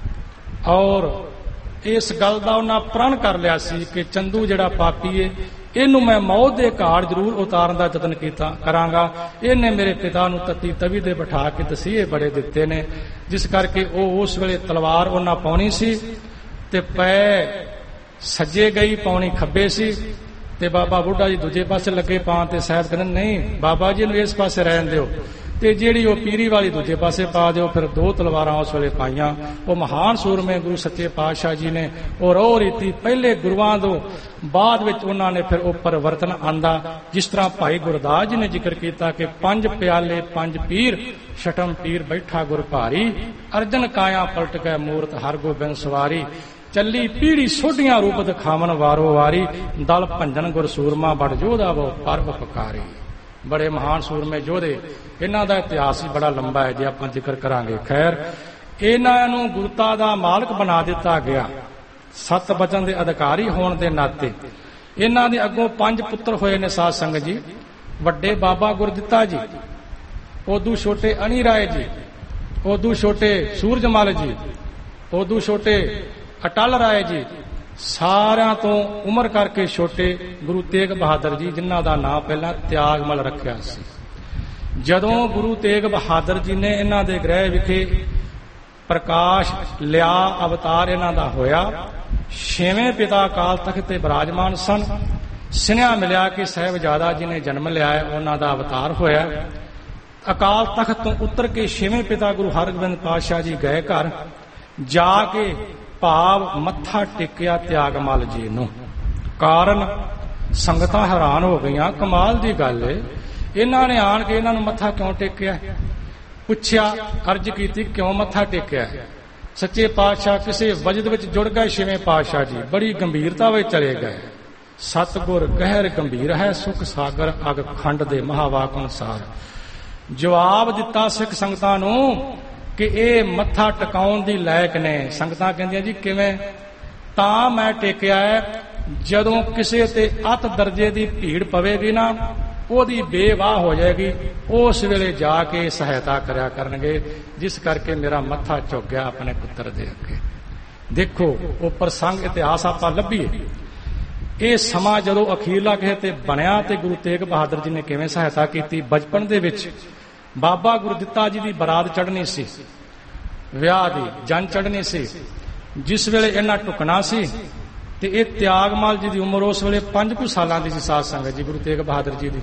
ਔਰ ਇਸ ਗੱਲ ਦਾ ਉਹਨਾਂ ਪ੍ਰਣ ਕਰ ਲਿਆ ਸੀ ਕਿ ਚੰਦੂ ਜਿਹੜਾ ਪਾਪੀ ਏ, ਇਹਨੂੰ ਮੈਂ ਮੌਤ ਦੇ ਘਾਟ ਜ਼ਰੂਰ ਉਤਾਰਨ ਦਾ ਯਤਨ ਕੀਤਾ ਕਰਾਂਗਾ। ਇਹਨੇ ਮੇਰੇ ਪਿਤਾ ਨੂੰ ਤਤੀ ਤਵੀ ਦੇ ਬਿਠਾ ਕੇ ਤਸੀਹੇ ਬੜੇ ਦਿੱਤੇ ਨੇ, ਜਿਸ ਕਰਕੇ ਉਹ ਉਸ ਵੇਲੇ ਤਲਵਾਰ ਉਹਨਾਂ ਪਾਉਣੀ ਸੀ ਤੇ ਪੈ ਸੱਜੇ ਗਈ, ਪਾਉਣੀ ਖੱਬੇ ਸੀ ਤੇ ਬਾਬਾ ਬੁੱਢਾ ਜੀ ਦੂਜੇ ਪਾਸੇ ਲੱਗੇ ਪਾਉਣ ਤੇ ਸਾਹਿਬ ਕਹਿੰਦੇ ਨਹੀਂ ਬਾਬਾ ਜੀ ਨੂੰ ਇਸ ਪਾਸੇ ਰਹਿਣ ਦਿਓ ਤੇ ਜਿਹੜੀ ਉਹ ਪੀਰੀ ਵਾਲੀ ਦੂਜੇ ਪਾਸੇ ਪਾ ਦਿਓ। ਫਿਰ ਦੋ ਤਲਵਾਰਾਂ ਉਸ ਵੇਲੇ ਪਾਈਆਂ। ਉਹ ਮਹਾਨ ਸੂਰਮੇ ਗੁਰੂ ਸੱਚੇ ਪਾਤਸ਼ਾਹ ਜੀ ਨੇ ਔਰ ਉਹ ਰੀਤੀ ਪਹਿਲੇ ਗੁਰੂਆਂ ਤੋਂ ਬਾਅਦ ਵਿੱਚ ਉਹਨਾਂ ਨੇ ਫਿਰ ਉਹ ਪਰਿਵਰਤਨ ਆਂਦਾ। ਜਿਸ ਤਰ੍ਹਾਂ ਭਾਈ ਗੁਰਦਾਸ ਜੀ ਨੇ ਜ਼ਿਕਰ ਕੀਤਾ ਕਿ ਪੰਜ ਪਿਆਲੇ ਪੰਜ ਪੀਰ, ਛਟਮ ਪੀਰ ਬੈਠਾ ਗੁਰ ਭਾਰੀ, ਅਰਜਨ ਕਾਇਆ ਪਲਟ ਗਏ ਮੂਰਤ ਹਰਗੋਬਿੰਦ ਸਵਾਰੀ, ਚੱਲੀ ਪੀੜੀ ਸੋਢੀਆਂ ਰੂਪ ਦਿਖਾਵਨ ਵਾਰੋ ਵਾਰੀ, ਦਲ ਭੰਜਨ ਗੁਰ ਸੂਰਮਾ ਬੜ ਜੋਧਾ ਵੋ ਪਰਬ ਪਕਾਰੀ। ਬੜੇ ਮਹਾਨ ਸੂਰਮੇ ਯੋਧੇ, ਇਹਨਾਂ ਦਾ ਇਤਿਹਾਸ ਵੀ ਬੜਾ ਲੰਬਾ ਹੈ ਜੇ ਆਪਾਂ ਜ਼ਿਕਰ ਕਰਾਂਗੇ। ਖੈਰ ਇਹਨਾਂ ਨੂੰ ਗੁਰਤਾ ਦਾ ਮਾਲਕ ਬਣਾ ਦਿੱਤਾ ਗਿਆ ਸਤ ਬਚਨ ਦੇ ਅਧਿਕਾਰੀ ਹੋਣ ਦੇ ਨਾਤੇ। ਇਹਨਾਂ ਦੇ ਅੱਗੋਂ ਪੰਜ ਪੁੱਤਰ ਹੋਏ ਨੇ ਸਾਧ ਸੰਗਤ ਜੀ। ਵੱਡੇ ਬਾਬਾ ਗੁਰਦਿੱਤਾ ਜੀ, ਉਦੋਂ ਛੋਟੇ ਅਣੀ ਰਾਏ ਜੀ, ਉਦੋਂ ਛੋਟੇ ਸੂਰਜਮਲ ਜੀ, ਉਦੋਂ ਛੋਟੇ ਅਟਲ ਰਾਏ ਜੀ, ਸਾਰਿਆਂ ਤੋਂ ਉਮਰ ਕਰਕੇ ਛੋਟੇ ਗੁਰੂ ਤੇਗ ਬਹਾਦਰ ਜੀ, ਜਿਨ੍ਹਾਂ ਦਾ ਨਾਂ ਪਹਿਲਾਂ ਤਿਆਗਮਲ ਰੱਖਿਆ ਸੀ। ਜਦੋਂ ਗੁਰੂ ਤੇਗ ਬਹਾਦਰ ਜੀ ਨੇ ਇਹਨਾਂ ਦੇ ਗ੍ਰਹਿ ਵਿਖੇ ਪ੍ਰਕਾਸ਼ ਲਿਆ, ਅਵਤਾਰ ਇਹਨਾਂ ਦਾ ਹੋਇਆ। ਛੇਵੇਂ ਪਿਤਾ ਅਕਾਲ ਤਖਤ ਤੇ ਬਿਰਾਜਮਾਨ ਸਨ। ਸੁਨੇਹਾ ਮਿਲਿਆ ਕਿ ਸਾਹਿਬਜ਼ਾਦਾ ਜੀ ਨੇ ਜਨਮ ਲਿਆ ਹੈ, ਉਹਨਾਂ ਦਾ ਅਵਤਾਰ ਹੋਇਆ। ਅਕਾਲ ਤਖਤ ਤੋਂ ਉਤਰ ਕੇ ਛੇਵੇਂ ਪਿਤਾ ਗੁਰੂ ਹਰਗੋਬਿੰਦ ਪਾਤਸ਼ਾਹ ਜੀ ਗਏ ਘਰ, ਜਾ ਕੇ ਭਾਵ ਮੱਥਾ ਟੇਕਿਆ ਤਿਆਗਮੱਲ ਜੀ ਨੂੰ। ਕਾਰਨ ਸੰਗਤਾਂ ਹੈਰਾਨ ਹੋ ਗਈਆਂ, ਕਮਾਲ ਦੀ ਗੱਲ ਏ, ਇਹਨਾਂ ਨੇ ਆਣ ਕੇ ਇਹਨਾਂ ਨੂੰ ਮੱਥਾ ਕਿਉਂ ਟੇਕਿਆ? ਪੁੱਛਿਆ, ਅਰਜ਼ ਕੀਤੀ, ਕਿਉਂ ਮੱਥਾ ਟੇਕਿਆ? ਸੱਚੇ ਪਾਤਸ਼ਾਹ ਕਿਸੇ ਵਜਦ ਵਿੱਚ ਜੁੜ ਗਏ। ਛੇਵੇਂ ਪਾਤਸ਼ਾਹ ਜੀ ਬੜੀ ਗੰਭੀਰਤਾ ਵਿੱਚ ਚਲੇ ਗਏ। ਸਤਿਗੁਰ ਗਹਿਰ ਗੰਭੀਰ ਹੈ, ਸੁਖ ਸਾਗਰ ਅਗ ਖੰਡ ਦੇ ਮਹਾਵਾਕ ਅਨੁਸਾਰ। ਜਵਾਬ ਦਿੱਤਾ ਸਿੱਖ ਸੰਗਤਾਂ ਨੂੰ ਕਿ ਇਹ ਮੱਥਾ ਟਿਕਾਉਣ ਦੀ ਲਾਇਕ ਨੇ। ਸੰਗਤਾਂ ਕਹਿੰਦੀਆਂ, ਜੀ ਕਿਵੇਂ? ਤਾਂ ਮੈਂ ਟੇਕਿਆ ਹੈ, ਜਦੋਂ ਕਿਸੇ ਤੇ ਅਤ ਦਰਜੇ ਦੀ ਭੀੜ ਪਵੇਗੀ ਨਾ, ਉਹਦੀ ਬੇਵਾਹ ਹੋ ਜਾਏਗੀ, ਉਸ ਵੇਲੇ ਜਾ ਕੇ ਸਹਾਇਤਾ ਕਰਿਆ ਕਰਨਗੇ, ਜਿਸ ਕਰਕੇ ਮੇਰਾ ਮੱਥਾ ਝੁਕ ਗਿਆ ਆਪਣੇ ਪੁੱਤਰ ਦੇ ਅੱਗੇ। ਦੇਖੋ ਉਹ ਪ੍ਰਸੰਗ ਇਤਿਹਾਸ ਆਪਾਂ ਲੱਭੀਏ। ਇਹ ਸਮਾਂ ਜਦੋਂ ਅਖੀਰਲਾ ਕਿਸੇ ਤੇ ਬਣਿਆ ਤੇ ਗੁਰੂ ਤੇਗ ਬਹਾਦਰ ਜੀ ਨੇ ਕਿਵੇਂ ਸਹਾਇਤਾ ਕੀਤੀ। ਬਚਪਨ ਦੇ ਵਿੱਚ ਬਾਬਾ ਗੁਰਦਿੱਤਾ ਜੀ ਦੀ ਬਰਾਤ ਚੜ੍ਹਨੀ ਸੀ, ਵਿਆਹ ਦੀ ਜੰਨ ਚੜ੍ਹਨੀ ਸੀ। ਜਿਸ ਵੇਲੇ ਇਹਨਾਂ ਟੁਕਣਾ ਸੀ ਤੇ ਇਹ ਤਿਆਗਮੱਲ ਜੀ ਦੀ ਉਮਰ ਉਸ ਵੇਲੇ ਪੰਜ ਕੁ ਸਾਲਾਂ ਦੀ ਸੀ। ਸਾਧ ਸੰਗਤ ਜੀ, ਗੁਰੂ ਤੇਗ ਬਹਾਦਰ ਜੀ ਦੀ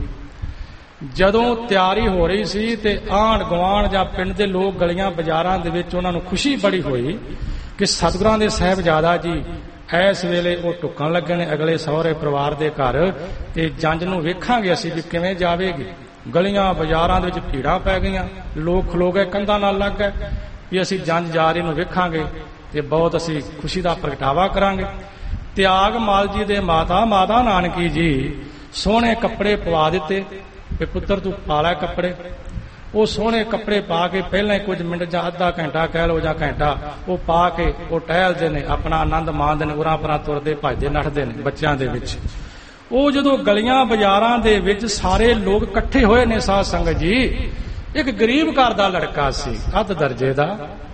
ਜਦੋਂ ਤਿਆਰੀ ਹੋ ਰਹੀ ਸੀ ਤੇ ਆਂਢ ਗੁਆਂਢ ਜਾਂ ਪਿੰਡ ਦੇ ਲੋਕ ਗਲੀਆਂ ਬਾਜ਼ਾਰਾਂ ਦੇ ਵਿੱਚ ਉਹਨਾਂ ਨੂੰ ਖੁਸ਼ੀ ਬੜੀ ਹੋਈ ਕਿ ਸਤਿਗੁਰਾਂ ਦੇ ਸਾਹਿਬਜ਼ਾਦਾ ਜੀ ਇਸ ਵੇਲੇ ਉਹ ਟੁੱਕਣ ਲੱਗੇ ਨੇ ਅਗਲੇ ਸਹੁਰੇ ਪਰਿਵਾਰ ਦੇ ਘਰ, ਤੇ ਜੰਝ ਨੂੰ ਵੇਖਾਂਗੇ ਅਸੀਂ ਵੀ ਕਿਵੇਂ ਜਾਵੇਗੀ। ਗਲੀਆਂ ਬਾਜ਼ਾਰਾਂ ਦੇ ਵਿੱਚ ਭੀੜਾਂ ਪੈ ਗਈਆਂ, ਲੋਕ ਖਲੋ ਗਏ, ਕੰਧਾਂ ਨਾਲ ਲੱਗ ਗਏ ਵੀ ਅਸੀਂ ਜੰਝ ਜਾ ਰਹੀ ਨੂੰ ਵੇਖਾਂਗੇ ਤੇ ਬਹੁਤ ਅਸੀਂ ਖੁਸ਼ੀ ਦਾ ਪ੍ਰਗਟਾਵਾ ਕਰਾਂਗੇ। ਤਿਆਗਮੱਲ ਜੀ ਦੇ ਮਾਤਾ ਮਾਤਾ ਨਾਨਕੀ ਜੀ ਸੋਹਣੇ ਕੱਪੜੇ ਪਵਾ ਦਿੱਤੇ ਵੀ ਪੁੱਤਰ ਤੂੰ ਪਾ ਲੈ ਕੱਪੜੇ। ਉਹ ਸੋਹਣੇ ਕੱਪੜੇ ਪਾ ਕੇ ਪਹਿਲਾਂ ਹੀ ਕੁਝ ਮਿੰਟ ਜਾਂ ਅੱਧਾ ਘੰਟਾ ਕਹਿ ਲਓ ਜਾਂ ਘੰਟਾ ਉਹ ਪਾ ਕੇ ਉਹ ਟਹਿਲਦੇ ਨੇ, ਆਪਣਾ ਆਨੰਦ ਮਾਣਦੇ ਨੇ, ਉਰਾਂ ਪਰਾਂ ਤੁਰਦੇ ਭੱਜਦੇ ਨੱਠਦੇ ਨੇ ਬੱਚਿਆਂ ਦੇ ਵਿੱਚ। ਉਹ ਜਦੋਂ ਗਲੀਆਂ ਬਾਜ਼ਾਰਾਂ ਦੇ ਵਿੱਚ ਸਾਰੇ ਲੋਕ ਇਕੱਠੇ ਹੋਏ ਨੇ, ਸਾਧ ਸੰਗਤ ਜੀ, ਇੱਕ ਗਰੀਬ ਘਰ ਦਾ ਲੜਕਾ ਸੀ, ਅੱਧ ਦਰਜੇ ਦਾ,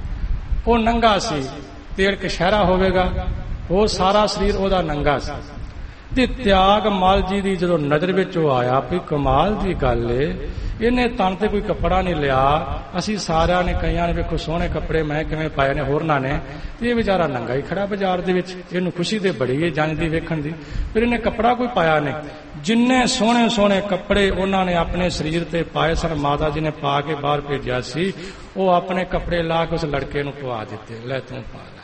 ਉਹ ਨੰਗਾ ਸੀ, ਤੇੜ ਕਸ਼ਹਿਰਾ ਹੋਵੇਗਾ, ਉਹ ਸਾਰਾ ਸਰੀਰ ਉਹਦਾ ਨੰਗਾ ਸੀ। ਤੇ ਤਿਆਗਮੱਲ ਜੀ ਦੀ ਜਦੋਂ ਨਜ਼ਰ ਵਿੱਚ ਉਹ ਆਇਆ ਵੀ ਕਮਾਲ ਦੀ ਗੱਲ ਏ, ਇਹਨੇ ਤਨ ਤੇ ਕੋਈ ਕੱਪੜਾ ਨਹੀਂ ਲਿਆ। ਅਸੀਂ ਸਾਰਿਆਂ ਨੇ, ਕਈਆਂ ਨੇ ਵੇਖੋ ਸੋਹਣੇ ਕੱਪੜੇ ਮੈਂ ਕਿਵੇਂ ਪਾਏ ਨੇ ਹੋਰਨਾਂ ਨੇ, ਤੇ ਇਹ ਵਿਚਾਰਾ ਨੰਗਾ ਹੀ ਖੜਾ ਬਾਜ਼ਾਰ ਦੇ ਵਿੱਚ। ਇਹਨੂੰ ਖੁਸ਼ੀ ਤੇ ਬੜੀ ਹੈ ਜੰਝ ਦੀ ਵੇਖਣ ਦੀ, ਫਿਰ ਇਹਨੇ ਕੱਪੜਾ ਕੋਈ ਪਾਇਆ ਨਹੀਂ। ਜਿੰਨੇ ਸੋਹਣੇ ਸੋਹਣੇ ਕੱਪੜੇ ਉਹਨਾਂ ਨੇ ਆਪਣੇ ਸਰੀਰ ਤੇ ਪਾਏ ਸਨ, ਮਾਤਾ ਜੀ ਨੇ ਪਾ ਕੇ ਬਾਹਰ ਭੇਜਿਆ ਸੀ, ਉਹ ਆਪਣੇ ਕੱਪੜੇ ਲਾ ਕੇ ਉਸ ਲੜਕੇ ਨੂੰ ਪਵਾ ਦਿੱਤੇ, ਲੈ ਤੂੰ ਪਾ ਲੈ।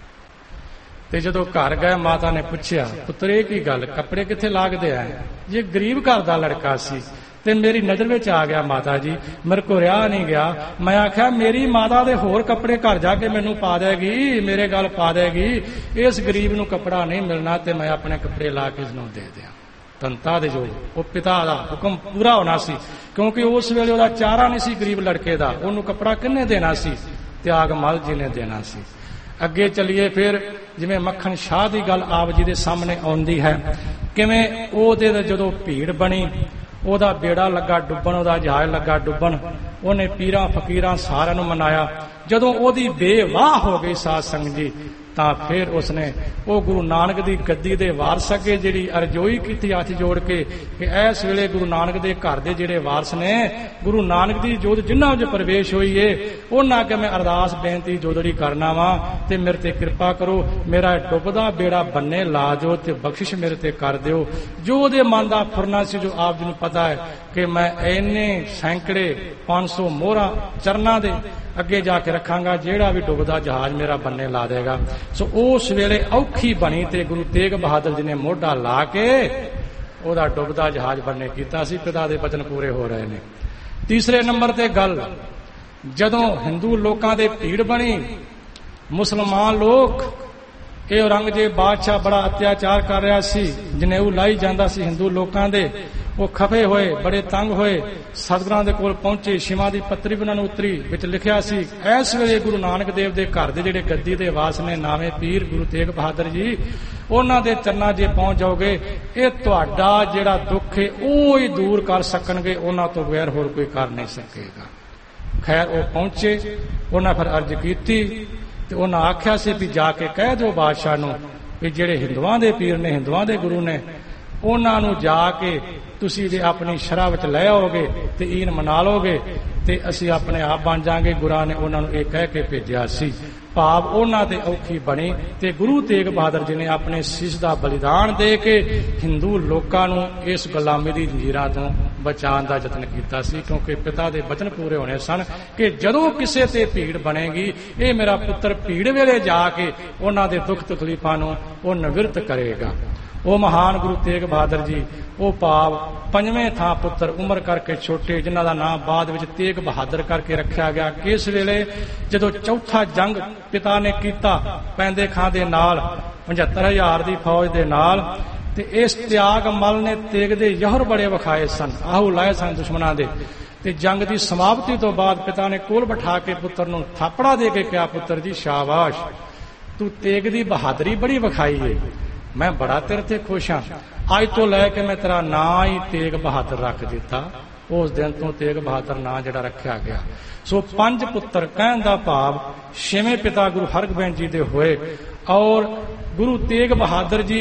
ਤੇ ਜਦੋਂ ਘਰ ਗਏ ਮਾਤਾ ਨੇ ਪੁੱਛਿਆ, ਪੁੱਤਰ ਇਹ ਕੀ ਗੱਲ, ਕੱਪੜੇ ਕਿੱਥੇ ਲਾਗਦੇ ਆ? ਜੇ ਗਰੀਬ ਘਰ ਦਾ ਲੜਕਾ ਸੀ ਤੇ ਮੇਰੀ ਨਜ਼ਰ ਵਿੱਚ ਆ ਗਿਆ ਮਾਤਾ ਜੀ, ਮੇਰੇ ਕੋ ਰਿਹਾ ਨਹੀਂ ਗਿਆ। ਮੈਂ ਆਖਿਆ ਮੇਰੀ ਮਾਤਾ ਦੇ ਹੋਰ ਕੱਪੜੇ ਘਰ ਜਾ ਕੇ ਮੈਨੂੰ ਪਾ ਦੇਗੀ, ਮੇਰੇ ਗੱਲ ਪਾ ਦੇਗੀ, ਇਸ ਗਰੀਬ ਨੂੰ ਕੱਪੜਾ ਨਹੀਂ ਮਿਲਣਾ ਤੇ ਮੈਂ ਆਪਣੇ ਕੱਪੜੇ ਲਾ ਕੇ ਇਸਨੂੰ ਦੇ ਦਿਆਂ। ਤੰਤਾ ਦੇ ਜੋ ਉਹ ਪਿਤਾ ਦਾ ਹੁਕਮ ਪੂਰਾ ਹੋਣਾ ਸੀ, ਕਿਉਂਕਿ ਉਸ ਵੇਲੇ ਉਹਦਾ ਚਾਰਾ ਨਹੀਂ ਸੀ ਗਰੀਬ ਲੜਕੇ ਦਾ, ਉਹਨੂੰ ਕੱਪੜਾ ਕਿਹਨੇ ਦੇਣਾ ਸੀ? ਤਿਆਗਮੱਲ ਜੀ ਨੇ ਦੇਣਾ ਸੀ। ਅੱਗੇ ਚੱਲੀਏ ਫਿਰ, ਜਿਵੇਂ ਮੱਖਣ ਸ਼ਾਹ ਦੀ ਗੱਲ ਆਪ ਜੀ ਦੇ ਸਾਹਮਣੇ ਆਉਂਦੀ ਹੈ, ਕਿਵੇਂ ਉਹਦੇ ਜਦੋਂ ਭੀੜ ਬਣੀ, ਉਹਦਾ ਬੇੜਾ ਲੱਗਾ ਡੁੱਬਣ, ਉਹਦਾ ਜਹਾਜ਼ ਲੱਗਾ ਡੁੱਬਣ, ਉਹਨੇ ਪੀਰਾਂ ਫਕੀਰਾਂ ਸਾਰਿਆਂ ਨੂੰ ਮਨਾਇਆ। ਜਦੋਂ ਉਹਦੀ ਬੇਵਾਹ ਹੋ ਗਈ ਸਾਧ ਸੰਗਤ ਜੀ, ਤਾਂ ਫਿਰ ਉਸਨੇ ਉਹ ਗੁਰੂ ਨਾਨਕ ਦੀ ਗੱਦੀ ਦੇ ਵਾਰਸ ਅੱਗੇ ਜਿਹੜੀ ਅਰਜ਼ੋਈ ਕੀਤੀ ਹੱਥ ਜੋੜ ਕੇ ਕਿ ਇਸ ਵੇਲੇ ਗੁਰੂ ਨਾਨਕ ਦੇ ਘਰ ਦੇ ਜਿਹੜੇ ਵਾਰਸ ਨੇ, ਗੁਰੂ ਨਾਨਕ ਦੀ ਜੋਤ ਜਿਨ੍ਹਾਂ ਵਿੱਚ ਪ੍ਰਵੇਸ਼ ਹੋਈ ਏ, ਉਹਨਾਂ ਅੱਗੇ ਮੈਂ ਅਰਦਾਸ ਬੇਨਤੀ ਜੋਦੜੀ ਕਰਨਾ ਵਾ ਤੇ ਮੇਰੇ ਤੇ ਕਿਰਪਾ ਕਰੋ, ਮੇਰਾ ਡੁੱਬਦਾ ਬੇੜਾ ਬੰਨੇ ਲਾ ਦਿਓ ਤੇ ਬਖਸ਼ਿਸ਼ ਮੇਰੇ ਤੇ ਕਰ ਦਿਓ। ਜੋ ਉਹਦੇ ਮਨ ਦਾ ਫੁਰਨਾ ਸੀ, ਜੋ ਆਪ ਜੀ ਨੂੰ ਪਤਾ ਹੈ ਕਿ ਮੈਂ ਇੰਨੇ ਸੈਂਕੜੇ ਪੰਜ ਸੌ ਮੋਹਰਾਂ ਚਰਨਾਂ ਦੇ ਅੱਗੇ ਜਾ ਕੇ ਰੱਖਾਂਗਾ, ਜਿਹੜਾ ਵੀ ਡੁੱਬਦਾ ਜਹਾਜ਼ ਮੇਰਾ ਬੰਨੇ ਲਾ ਦੇਗਾ। ਸੋ ਉਸ ਵੇਲੇ ਔਖੀ ਬਣੀ ਤੇ ਗੁਰੂ ਤੇਗ ਬਹਾਦਰ ਜੀ ਨੇ ਮੋਢਾ ਲਾ ਕੇ ਉਹਦਾ ਡੁੱਬਦਾ ਜਹਾਜ਼ ਬੰਨੇ ਕੀਤਾ ਸੀ। ਪਿਤਾ ਦੇ ਬਚਨ ਪੂਰੇ ਹੋ ਰਹੇ ਨੇ। ਤੀਸਰੇ ਨੰਬਰ ਤੇ ਗੱਲ, ਜਦੋਂ ਹਿੰਦੂ ਲੋਕਾਂ ਦੇ ਭੀੜ ਬਣੀ, ਮੁਸਲਮਾਨ ਲੋਕ, ਇਹ ਔਰੰਗਜ਼ੇਬ ਬਾਦਸ਼ਾਹ ਬੜਾ ਅਤਿਆਚਾਰ ਕਰ ਰਿਹਾ ਸੀ, ਜਨੇਊ ਲਾਈ ਜਾਂਦਾ ਸੀ ਹਿੰਦੂ ਲੋਕਾਂ ਦੇ, ਉਹ ਖਫੇ ਹੋਏ, ਬੜੇ ਤੰਗ ਹੋਏ, ਸਤਿਗੁਰਾਂ ਦੇ ਕੋਲ ਪਹੁੰਚੇ। ਸ਼ਿਵਾ ਦੀ ਪੱਤਰੀ ਉਹਨਾਂ ਨੂੰ ਉਤਰੀ, ਵਿੱਚ ਲਿਖਿਆ ਸੀ, ਇਸ ਵੇਲੇ ਗੁਰੂ ਨਾਨਕ ਦੇਵ ਦੇ ਘਰ ਦੇ ਜਿਹੜੇ ਗੱਦੀ ਦੇ ਵਾਸ ਨੇ, ਨਾਵੇਂ ਪੀਰ ਗੁਰੂ ਤੇਗ ਬਹਾਦਰ ਜੀ, ਉਹਨਾਂ ਦੇ ਚਰਨਾਂ ਜੇ ਪਹੁੰਚ ਜਾਓਗੇ, ਇਹ ਤੁਹਾਡਾ ਜਿਹੜਾ ਦੁੱਖ ਹੈ ਉਹ ਹੀ ਦੂਰ ਕਰ ਸਕਣਗੇ, ਉਹਨਾਂ ਤੋਂ ਬਗੈਰ ਹੋਰ ਕੋਈ ਕਰ ਨਹੀਂ ਸਕੇਗਾ। ਖੈਰ ਉਹ ਪਹੁੰਚੇ, ਉਹਨਾਂ ਫਿਰ ਅਰਜ਼ ਕੀਤੀ ਤੇ ਉਹਨਾਂ ਆਖਿਆ ਸੀ ਵੀ ਜਾ ਕੇ ਕਹਿ ਦਿਓ ਬਾਦਸ਼ਾਹ ਨੂੰ ਵੀ ਜਿਹੜੇ ਹਿੰਦੂਆਂ ਦੇ ਪੀਰ ਨੇ, ਹਿੰਦੂਆਂ ਦੇ ਗੁਰੂ ਨੇ, ਉਹਨਾਂ ਨੂੰ ਜਾ ਕੇ ਤੁਸੀਂ ਜੇ ਆਪਣੀ ਸ਼ਰ੍ਹਾ ਵਿੱਚ ਲੈ ਆਓਗੇ ਤੇ ਈਨ ਮਨਾ ਲਓਗੇ ਤੇ ਅਸੀਂ ਆਪਣੇ ਆਪ ਬਣ ਜਾਾਂਗੇ। ਗੁਰਾਂ ਨੇ ਉਹਨਾਂ ਨੂੰ ਇਹ ਕਹਿ ਕੇ ਭੇਜਿਆ ਸੀ, ਭਾਵ ਉਹਨਾਂ ਤੇ ਔਖੀ ਬਣੀ। ਤੇ ਗੁਰੂ ਤੇਗ ਬਹਾਦਰ ਜੀ ਨੇ ਆਪਣੇ ਸੀਸ ਦਾ ਬਲੀਦਾਨ ਦੇ ਕੇ ਹਿੰਦੂ ਲੋਕਾਂ ਨੂੰ ਇਸ ਗੁਲਾਮੀ ਦੀ ਜ਼ੰਜੀਰਾਂ ਤੋਂ ਬਚਾਉਣ ਦਾ ਯਤਨ ਕੀਤਾ ਸੀ, ਕਿਉਂਕਿ ਪਿਤਾ ਦੇ ਬਚਨ ਪੂਰੇ ਹੋਣੇ ਸਨ ਕਿ ਜਦੋਂ ਕਿਸੇ ਤੇ ਭੀੜ ਬਣੇਗੀ, ਇਹ ਮੇਰਾ ਪੁੱਤਰ ਭੀੜ ਵੇਲੇ ਜਾ ਕੇ ਉਹਨਾਂ ਦੇ ਦੁੱਖ ਤਕਲੀਫਾਂ ਨੂੰ ਉਹ ਨਿਵਰਤ ਕਰੇਗਾ। ਉਹ ਮਹਾਨ ਗੁਰੂ ਤੇਗ ਬਹਾਦਰ ਜੀ, ਉਹ ਭਾਵ ਪੰਜਵੇਂ ਥਾਂ ਪੁੱਤਰ, ਉਮਰ ਕਰਕੇ ਛੋਟੇ, ਜਿਨ੍ਹਾਂ ਦਾ ਨਾਮ ਬਾਅਦ ਵਿੱਚ ਤੇਗ ਬਹਾਦਰ ਕਰਕੇ ਰੱਖਿਆ ਗਿਆ। ਕਿਸ ਵੇਲੇ ਜਦੋਂ ਚੌਥਾ ਜੰਗ ਪਿਤਾ ਨੇ ਕੀਤਾ ਪੈਂਦੇ ਖਾਂ ਦੇ ਨਾਲ, ਪਝੱਤਰ ਹਜ਼ਾਰ ਦੀ ਫੌਜ ਦੇ ਨਾਲ, ਤੇ ਇਸ ਤਿਆਗ ਮਲ ਨੇ ਤੇਗ ਦੇ ਯਹਰ ਬੜੇ ਵਿਖਾਏ ਸਨ, ਆਹੂ ਲਾਏ ਸਨ ਦੁਸ਼ਮਣਾਂ ਦੇ। ਤੇ ਜੰਗ ਦੀ ਸਮਾਪਤੀ ਤੋਂ ਬਾਅਦ ਪਿਤਾ ਨੇ ਕੋਲ ਬਿਠਾ ਕੇ ਪੁੱਤਰ ਨੂੰ ਥਾਪੜਾ ਦੇ ਕੇ ਕਿਹਾ, ਪੁੱਤਰ ਜੀ ਸ਼ਾਬਾਸ਼, ਤੂੰ ਤੇਗ ਦੀ ਬਹਾਦਰੀ ਬੜੀ ਵਿਖਾਈ ਏ, ਮੈਂ ਬੜਾ ਤੇਰੇ ਤੇ ਖੁਸ਼ ਹਾਂ। ਅੱਜ ਤੋਂ ਲੈ ਕੇ ਮੈਂ ਤੇਰਾ ਨਾਂ ਹੀ ਤੇਗ ਬਹਾਦਰ ਰੱਖ ਦਿੱਤਾ। ਉਸ ਦਿਨ ਤੋਂ ਤੇਗ ਬਹਾਦਰ ਨਾਂ ਜਿਹੜਾ ਰੱਖਿਆ ਗਿਆ। ਸੋ ਪੰਜ ਪੁੱਤਰ ਕਹਿਣ ਦਾ ਭਾਵ ਛੇਵੇਂ ਪਿਤਾ ਗੁਰੂ ਹਰਗੋਬਿੰਦ ਜੀ ਦੇ ਹੋਏ, ਔਰ ਗੁਰੂ ਤੇਗ ਬਹਾਦਰ ਜੀ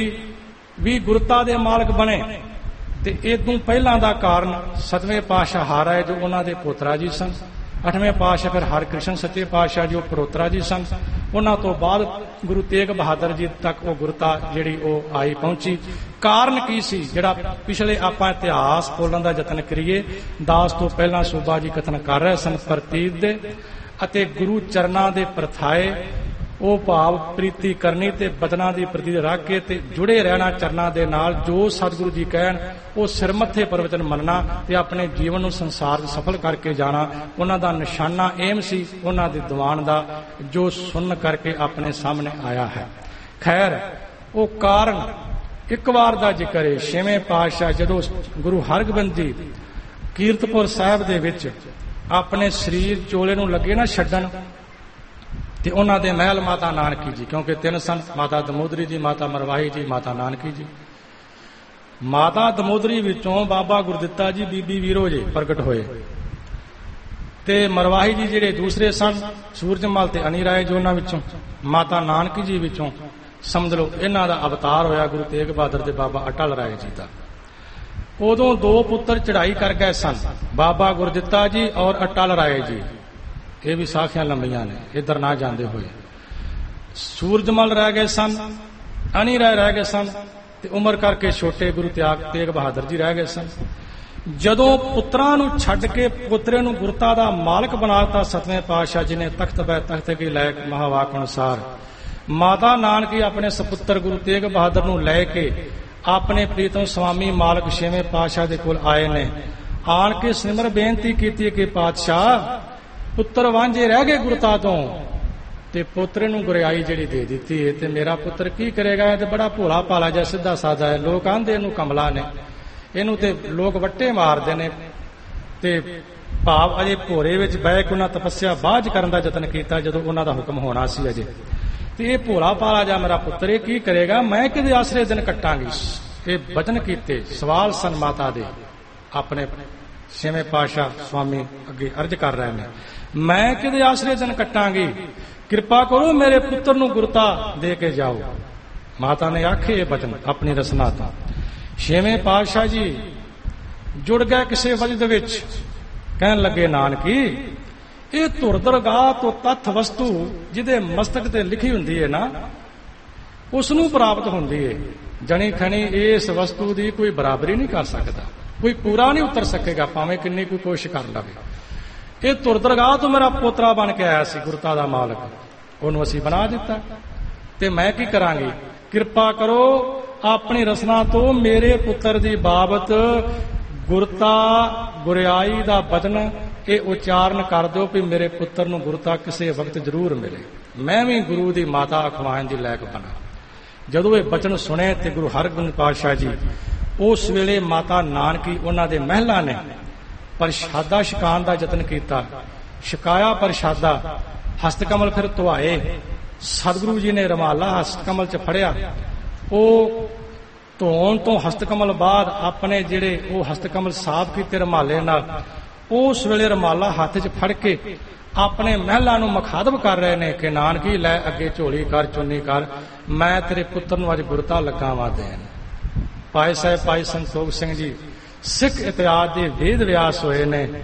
ਵੀ ਗੁਰਤਾ ਦੇ ਮਾਲਕ ਬਣੇ। ਤੇ ਇਦੋਂ ਪਹਿਲਾਂ ਦਾ ਕਾਰਨ ਸਤਵੇਂ ਪਾਤਸ਼ਾਹ ਹਾਰਾਏ ਜੋ ਉਹਨਾਂ ਦੇ ਪੋਤਰਾ ਜੀ ਸਨ। ਅੱਠਵੇਂ ਪਾਤਸ਼ਾਹ ਫਿਰ ਹਰਕ੍ਰਿਸ਼ਨ ਸੱਚੇ ਪਾਤਸ਼ਾਹ ਜੀ ਉਹ ਪੜੋਤਰਾ ਜੀ ਸਨ। ਉਹਨਾਂ ਤੋਂ ਬਾਅਦ ਗੁਰੂ ਤੇਗ ਬਹਾਦਰ ਜੀ ਤੱਕ ਉਹ ਗੁਰਤਾ ਜਿਹੜੀ ਉਹ ਆਈ ਪਹੁੰਚੀ। ਕਾਰਨ ਕੀ ਸੀ ਜਿਹੜਾ ਪਿਛਲੇ ਆਪਾਂ ਇਤਿਹਾਸ ਬੋਲਣ ਦਾ ਯਤਨ ਕਰੀਏ। ਦਾਸ ਤੋਂ ਪਹਿਲਾਂ ਸੂਬਾ ਜੀ ਕਥਨ ਕਰ ਰਹੇ ਸਨ ਪ੍ਰਤੀਤ ਦੇ, ਅਤੇ ਗੁਰੂ ਚਰਨਾਂ ਦੇ ਪ੍ਰਥਾਏ, ਉਹ ਭਾਵ ਪ੍ਰੀਤੀ ਕਰਨੀ ਤੇ ਬਚਨਾਂ ਦੀ ਪ੍ਰਤੀ ਰੱਖ ਕੇ ਤੇ ਜੁੜੇ ਰਹਿਣਾ ਚਰਨਾਂ ਦੇ ਨਾਲ। ਜੋ ਸਤਿਗੁਰੂ ਜੀ ਕਹਿਣ ਉਹ ਸਿਰ ਮੱਥੇ ਪ੍ਰਵਚਨ ਮੰਨਣਾ ਤੇ ਆਪਣੇ ਜੀਵਨ ਨੂੰ ਸੰਸਾਰ 'ਚ ਸਫਲ ਕਰਕੇ ਜਾਣਾ, ਉਹਨਾਂ ਦਾ ਨਿਸ਼ਾਨਾ ਏਮ ਸੀ ਉਹਨਾਂ ਦੇ ਦੀਵਾਨ ਦਾ, ਜੋ ਸੁਣ ਕਰਕੇ ਆਪਣੇ ਸਾਹਮਣੇ ਆਇਆ ਹੈ। ਖੈਰ, ਉਹ ਕਾਰਨ ਇੱਕ ਵਾਰ ਦਾ ਜ਼ਿਕਰ ਹੈ। ਛੇਵੇਂ ਪਾਤਸ਼ਾਹ ਜਦੋਂ ਗੁਰੂ ਹਰਗੋਬਿੰਦ ਜੀ ਕੀਰਤਪੁਰ ਸਾਹਿਬ ਦੇ ਵਿੱਚ ਆਪਣੇ ਸਰੀਰ ਚੋਲੇ ਨੂੰ ਲੱਗੇ ਨਾ ਛੱਡਣ, ਤੇ ਉਹਨਾਂ ਦੇ ਮਹਿਲ ਮਾਤਾ ਨਾਨਕੀ ਜੀ, ਕਿਉਂਕਿ ਤਿੰਨ ਸਨ, ਮਾਤਾ ਦਮੋਦਰੀ ਜੀ, ਮਾਤਾ ਮਰਵਾਹੀ ਜੀ, ਮਾਤਾ ਨਾਨਕੀ ਜੀ। ਮਾਤਾ ਦਮੋਦਰੀ ਵਿੱਚੋਂ ਬਾਬਾ ਗੁਰਦਿੱਤਾ ਜੀ, ਬੀਬੀ ਵੀਰੋ ਜੀ ਪ੍ਰਗਟ ਹੋਏ, ਤੇ ਮਰਵਾਹੀ ਜੀ ਜਿਹੜੇ ਦੂਸਰੇ ਸਨ ਸੂਰਜਮਲ ਤੇ ਅਨੀ ਰਾਏ ਜੀ, ਉਹਨਾਂ ਵਿੱਚੋਂ। ਮਾਤਾ ਨਾਨਕੀ ਜੀ ਵਿੱਚੋਂ ਸਮਝ ਲਓ ਇਹਨਾਂ ਦਾ ਅਵਤਾਰ ਹੋਇਆ ਗੁਰੂ ਤੇਗ ਬਹਾਦਰ ਦੇ ਬਾਬਾ ਅਟਲ ਰਾਏ ਜੀ ਦਾ। ਉਦੋਂ ਦੋ ਪੁੱਤਰ ਚੜ੍ਹਾਈ ਕਰ ਗਏ ਸਨ, ਬਾਬਾ ਗੁਰਦਿੱਤਾ ਜੀ ਔਰ ਅਟਲ ਰਾਏ ਜੀ। ਇਹ ਵੀ ਸਾਖੀਆਂ ਲੰਬੀਆਂ ਨੇ, ਇੱਧਰ ਨਾ ਜਾਂਦੇ ਹੋਏ। ਸੂਰਜਮਲ ਰਹਿ ਗਏ ਸਨ, ਅਨੀ ਰਾਏ ਰਹਿ ਗਏ ਸਨ, ਤੇ ਉਮਰ ਕਰਕੇ ਛੋਟੇ ਗੁਰੂ ਤੇਗ ਬਹਾਦਰ ਜੀ ਰਹਿ ਗਏ ਸਨ। ਜਦੋਂ ਪੁੱਤਰਾਂ ਨੂੰ ਛੱਡ ਕੇ ਪੁੱਤਰੇ ਨੂੰ ਗੁਰਤਾ ਦਾ ਮਾਲਕ ਬਣਾ ਦਿੱਤਾ ਸਤਵੇਂ ਪਾਤਸ਼ਾਹ ਜੀ ਨੇ, ਤਖਤ ਬੈ ਤਖਤ ਕੀ ਲਾਇਕ ਮਹਾਵਾਕ ਅਨੁਸਾਰ, ਮਾਤਾ ਨਾਨਕੀ ਆਪਣੇ ਸਪੁੱਤਰ ਗੁਰੂ ਤੇਗ ਬਹਾਦਰ ਨੂੰ ਲੈ ਕੇ ਆਪਣੇ ਪ੍ਰੀਤਮ ਸਵਾਮੀ ਮਾਲਕ ਛੇਵੇਂ ਪਾਤਸ਼ਾਹ ਦੇ ਕੋਲ ਆਏ ਨੇ। ਆਣ ਕੇ ਸਿਮਰ ਬੇਨਤੀ ਕੀਤੀ ਕਿ ਪਾਤਸ਼ਾਹ, ਪੁੱਤਰ ਵਾਂਝੇ ਰਹਿ ਗਏ ਗੁਰਤਾ ਤੋਂ, ਤੇ ਪੋਤਰੇ ਨੂੰ ਗੁਰਿਆਈ ਜਿਹੜੀ ਦੇ ਦਿੱਤੀ ਹੈ, ਤੇ ਮੇਰਾ ਪੁੱਤਰ ਕੀ ਕਰੇਗਾ? ਇਹ ਤੇ ਬੜਾ ਭੋਲਾ ਭਾਲਾ ਜਿਹਾ ਸਿੱਧਾ ਸਾਦਾ ਹੈ। ਲੋਕ ਆਂਦੇ ਇਹਨੂੰ ਕਮਲਾ ਨੇ, ਇਹਨੂੰ ਤੇ ਲੋਕ ਵੱਟੇ ਮਾਰਦੇ ਨੇ। ਤੇ ਭਾਵ ਅਜੇ ਭੋਰੇ ਵਿੱਚ ਬਹਿ ਕੇ ਉਹਨਾਂ ਤਪੱਸਿਆ ਬਾਝ ਕਰਨ ਦਾ ਯਤਨ ਕੀਤਾ ਜਦੋਂ ਉਹਨਾਂ ਦਾ ਹੁਕਮ ਹੋਣਾ ਸੀ ਅਜੇ। ਤੇ ਇਹ ਭੋਲਾ ਭਾਲਾ ਜਿਹਾ ਮੇਰਾ ਪੁੱਤਰ ਇਹ ਕੀ ਕਰੇਗਾ? ਮੈਂ ਕਿਹਦੇ ਆਸਰੇ ਦਿਨ ਕੱਟਾਂਗੀ? ਇਹ ਬਚਨ ਕੀਤੇ, ਸਵਾਲ ਸਨ ਮਾਤਾ ਦੇ। ਆਪਣੇ ਛੇਵੇਂ ਪਾਤਸ਼ਾਹ ਸਵਾਮੀ ਅੱਗੇ ਅਰਜ਼ ਕਰ ਰਹੇ ਨੇ, ਮੈਂ ਕਿਹਦੇ ਆਸਰੇ ਦਿਨ ਕੱਟਾਂਗੀ? ਕਿਰਪਾ ਕਰੋ ਮੇਰੇ ਪੁੱਤਰ ਨੂੰ ਗੁਰਤਾ ਦੇ ਕੇ ਜਾਓ। ਮਾਤਾ ਨੇ ਆਖੇ ਇਹ ਬਚਨ ਆਪਣੀ ਰਸਨਾ ਤੋਂ। ਛੇਵੇਂ ਪਾਤਸ਼ਾਹ ਜੀ ਜੁੜ ਗਏ ਕਿਸੇ ਵਜਦ ਵਿੱਚ, ਕਹਿਣ ਲੱਗੇ, ਨਾਨਕੀ, ਇਹ ਧੁਰ ਦਰਗਾਹ ਤੋਂ ਤੱਥ ਵਸਤੂ ਜਿਹਦੇ ਮਸਤਕ ਤੇ ਲਿਖੀ ਹੁੰਦੀ ਹੈ ਨਾ, ਉਸ ਨੂੰ ਪ੍ਰਾਪਤ ਹੁੰਦੀ ਹੈ। ਜਣੀ ਖਣੀ ਇਸ ਵਸਤੂ ਦੀ ਕੋਈ ਬਰਾਬਰੀ ਨਹੀਂ ਕਰ ਸਕਦਾ, ਕੋਈ ਪੂਰਾ ਨਹੀਂ ਉਤਰ ਸਕੇਗਾ, ਭਾਵੇਂ ਕਿੰਨੀ ਕੋਈ ਕੋਸ਼ਿਸ਼ ਕਰ ਲਵੇ। ਇਹ ਧੁਰ ਦਰਗਾਹ ਤੋਂ ਮੇਰਾ ਪੋਤਰਾ ਬਣ ਕੇ ਆਇਆ ਸੀ ਗੁਰਤਾ ਦਾ ਮਾਲਕ, ਉਹਨੂੰ ਅਸੀਂ ਬਣਾ ਦਿੱਤਾ, ਤੇ ਮੈਂ ਕੀ ਕਰਾਂਗੀ? ਕਿਰਪਾ ਕਰੋ ਆਪਣੀ ਰਸਨਾ ਤੋਂ ਮੇਰੇ ਪੁੱਤਰ ਦੀ ਬਾਬਤ ਗੁਰਤਾ ਗੁਰਿਆਈ ਦਾ ਬਚਨ ਇਹ ਉਚਾਰਨ ਕਰ ਦਿਓ ਕਿ ਮੇਰੇ ਪੁੱਤਰ ਨੂੰ ਗੁਰਤਾ ਕਿਸੇ ਵਕਤ ਜ਼ਰੂਰ ਮਿਲੇ, ਮੈਂ ਵੀ ਗੁਰੂ ਦੀ ਮਾਤਾ ਅਖਵਾਉਣ ਦੀ ਲਾਇਕ ਬਣਾ। ਜਦੋਂ ਇਹ ਬਚਨ ਸੁਣੇ ਤੇ ਗੁਰੂ ਹਰਗੋਬਿੰਦ ਪਾਤਸ਼ਾਹ ਜੀ ਉਸ ਵੇਲੇ ਮਾਤਾ ਨਾਨਕੀ ਉਹਨਾਂ ਦੇ ਮਹਿਲਾ ਨੇ ਪ੍ਰਸ਼ਾਦਾ ਛਕਾਉਣ ਦਾ ਯਤਨ ਕੀਤਾ। ਛਕਾਇਆ ਪ੍ਰਸ਼ਾਦਾ, ਹਸਤ ਕਮਲ ਫਿਰ ਧੁਆਏ। ਸਤਿਗੁਰੂ ਜੀ ਨੇ ਰੁਮਾਲਾ ਹਸਤ ਕਮਲ ਚ ਫੜਿਆ। ਉਹ ਧੋਣ ਤੋਂ ਹਸਤ ਕਮਲ ਬਾਅਦ ਆਪਣੇ ਜਿਹੜੇ ਉਹ ਹਸਤ ਕਮਲ ਸਾਫ਼ ਕੀਤੇ ਰੁਮਾਲੇ ਨਾਲ, ਉਸ ਵੇਲੇ ਰੁਮਾਲਾ ਹੱਥ 'ਚ ਫੜ ਕੇ ਆਪਣੇ ਮਹਿਲਾ ਨੂੰ ਮੁਖਾਤਬ ਕਰ ਰਹੇ ਨੇ ਕਿ ਨਾਨਕੀ ਲੈ ਅੱਗੇ ਝੋਲੀ ਕਰ, ਚੁੰਨੀ ਕਰ, ਮੈਂ ਤੇਰੇ ਪੁੱਤਰ ਨੂੰ ਅੱਜ ਗੁਰਤਾ ਲੱਗਾ ਵਾ ਦੇਣ। ਭਾਈ ਸਾਹਿਬ ਭਾਈ ਸੰਤੋਖ ਸਿੰਘ ਜੀ ਸਿੱਖ ਇਤਿਹਾਸ ਦੇ ਵੇਦ ਵਿਆਸ ਹੋਏ ਨੇ।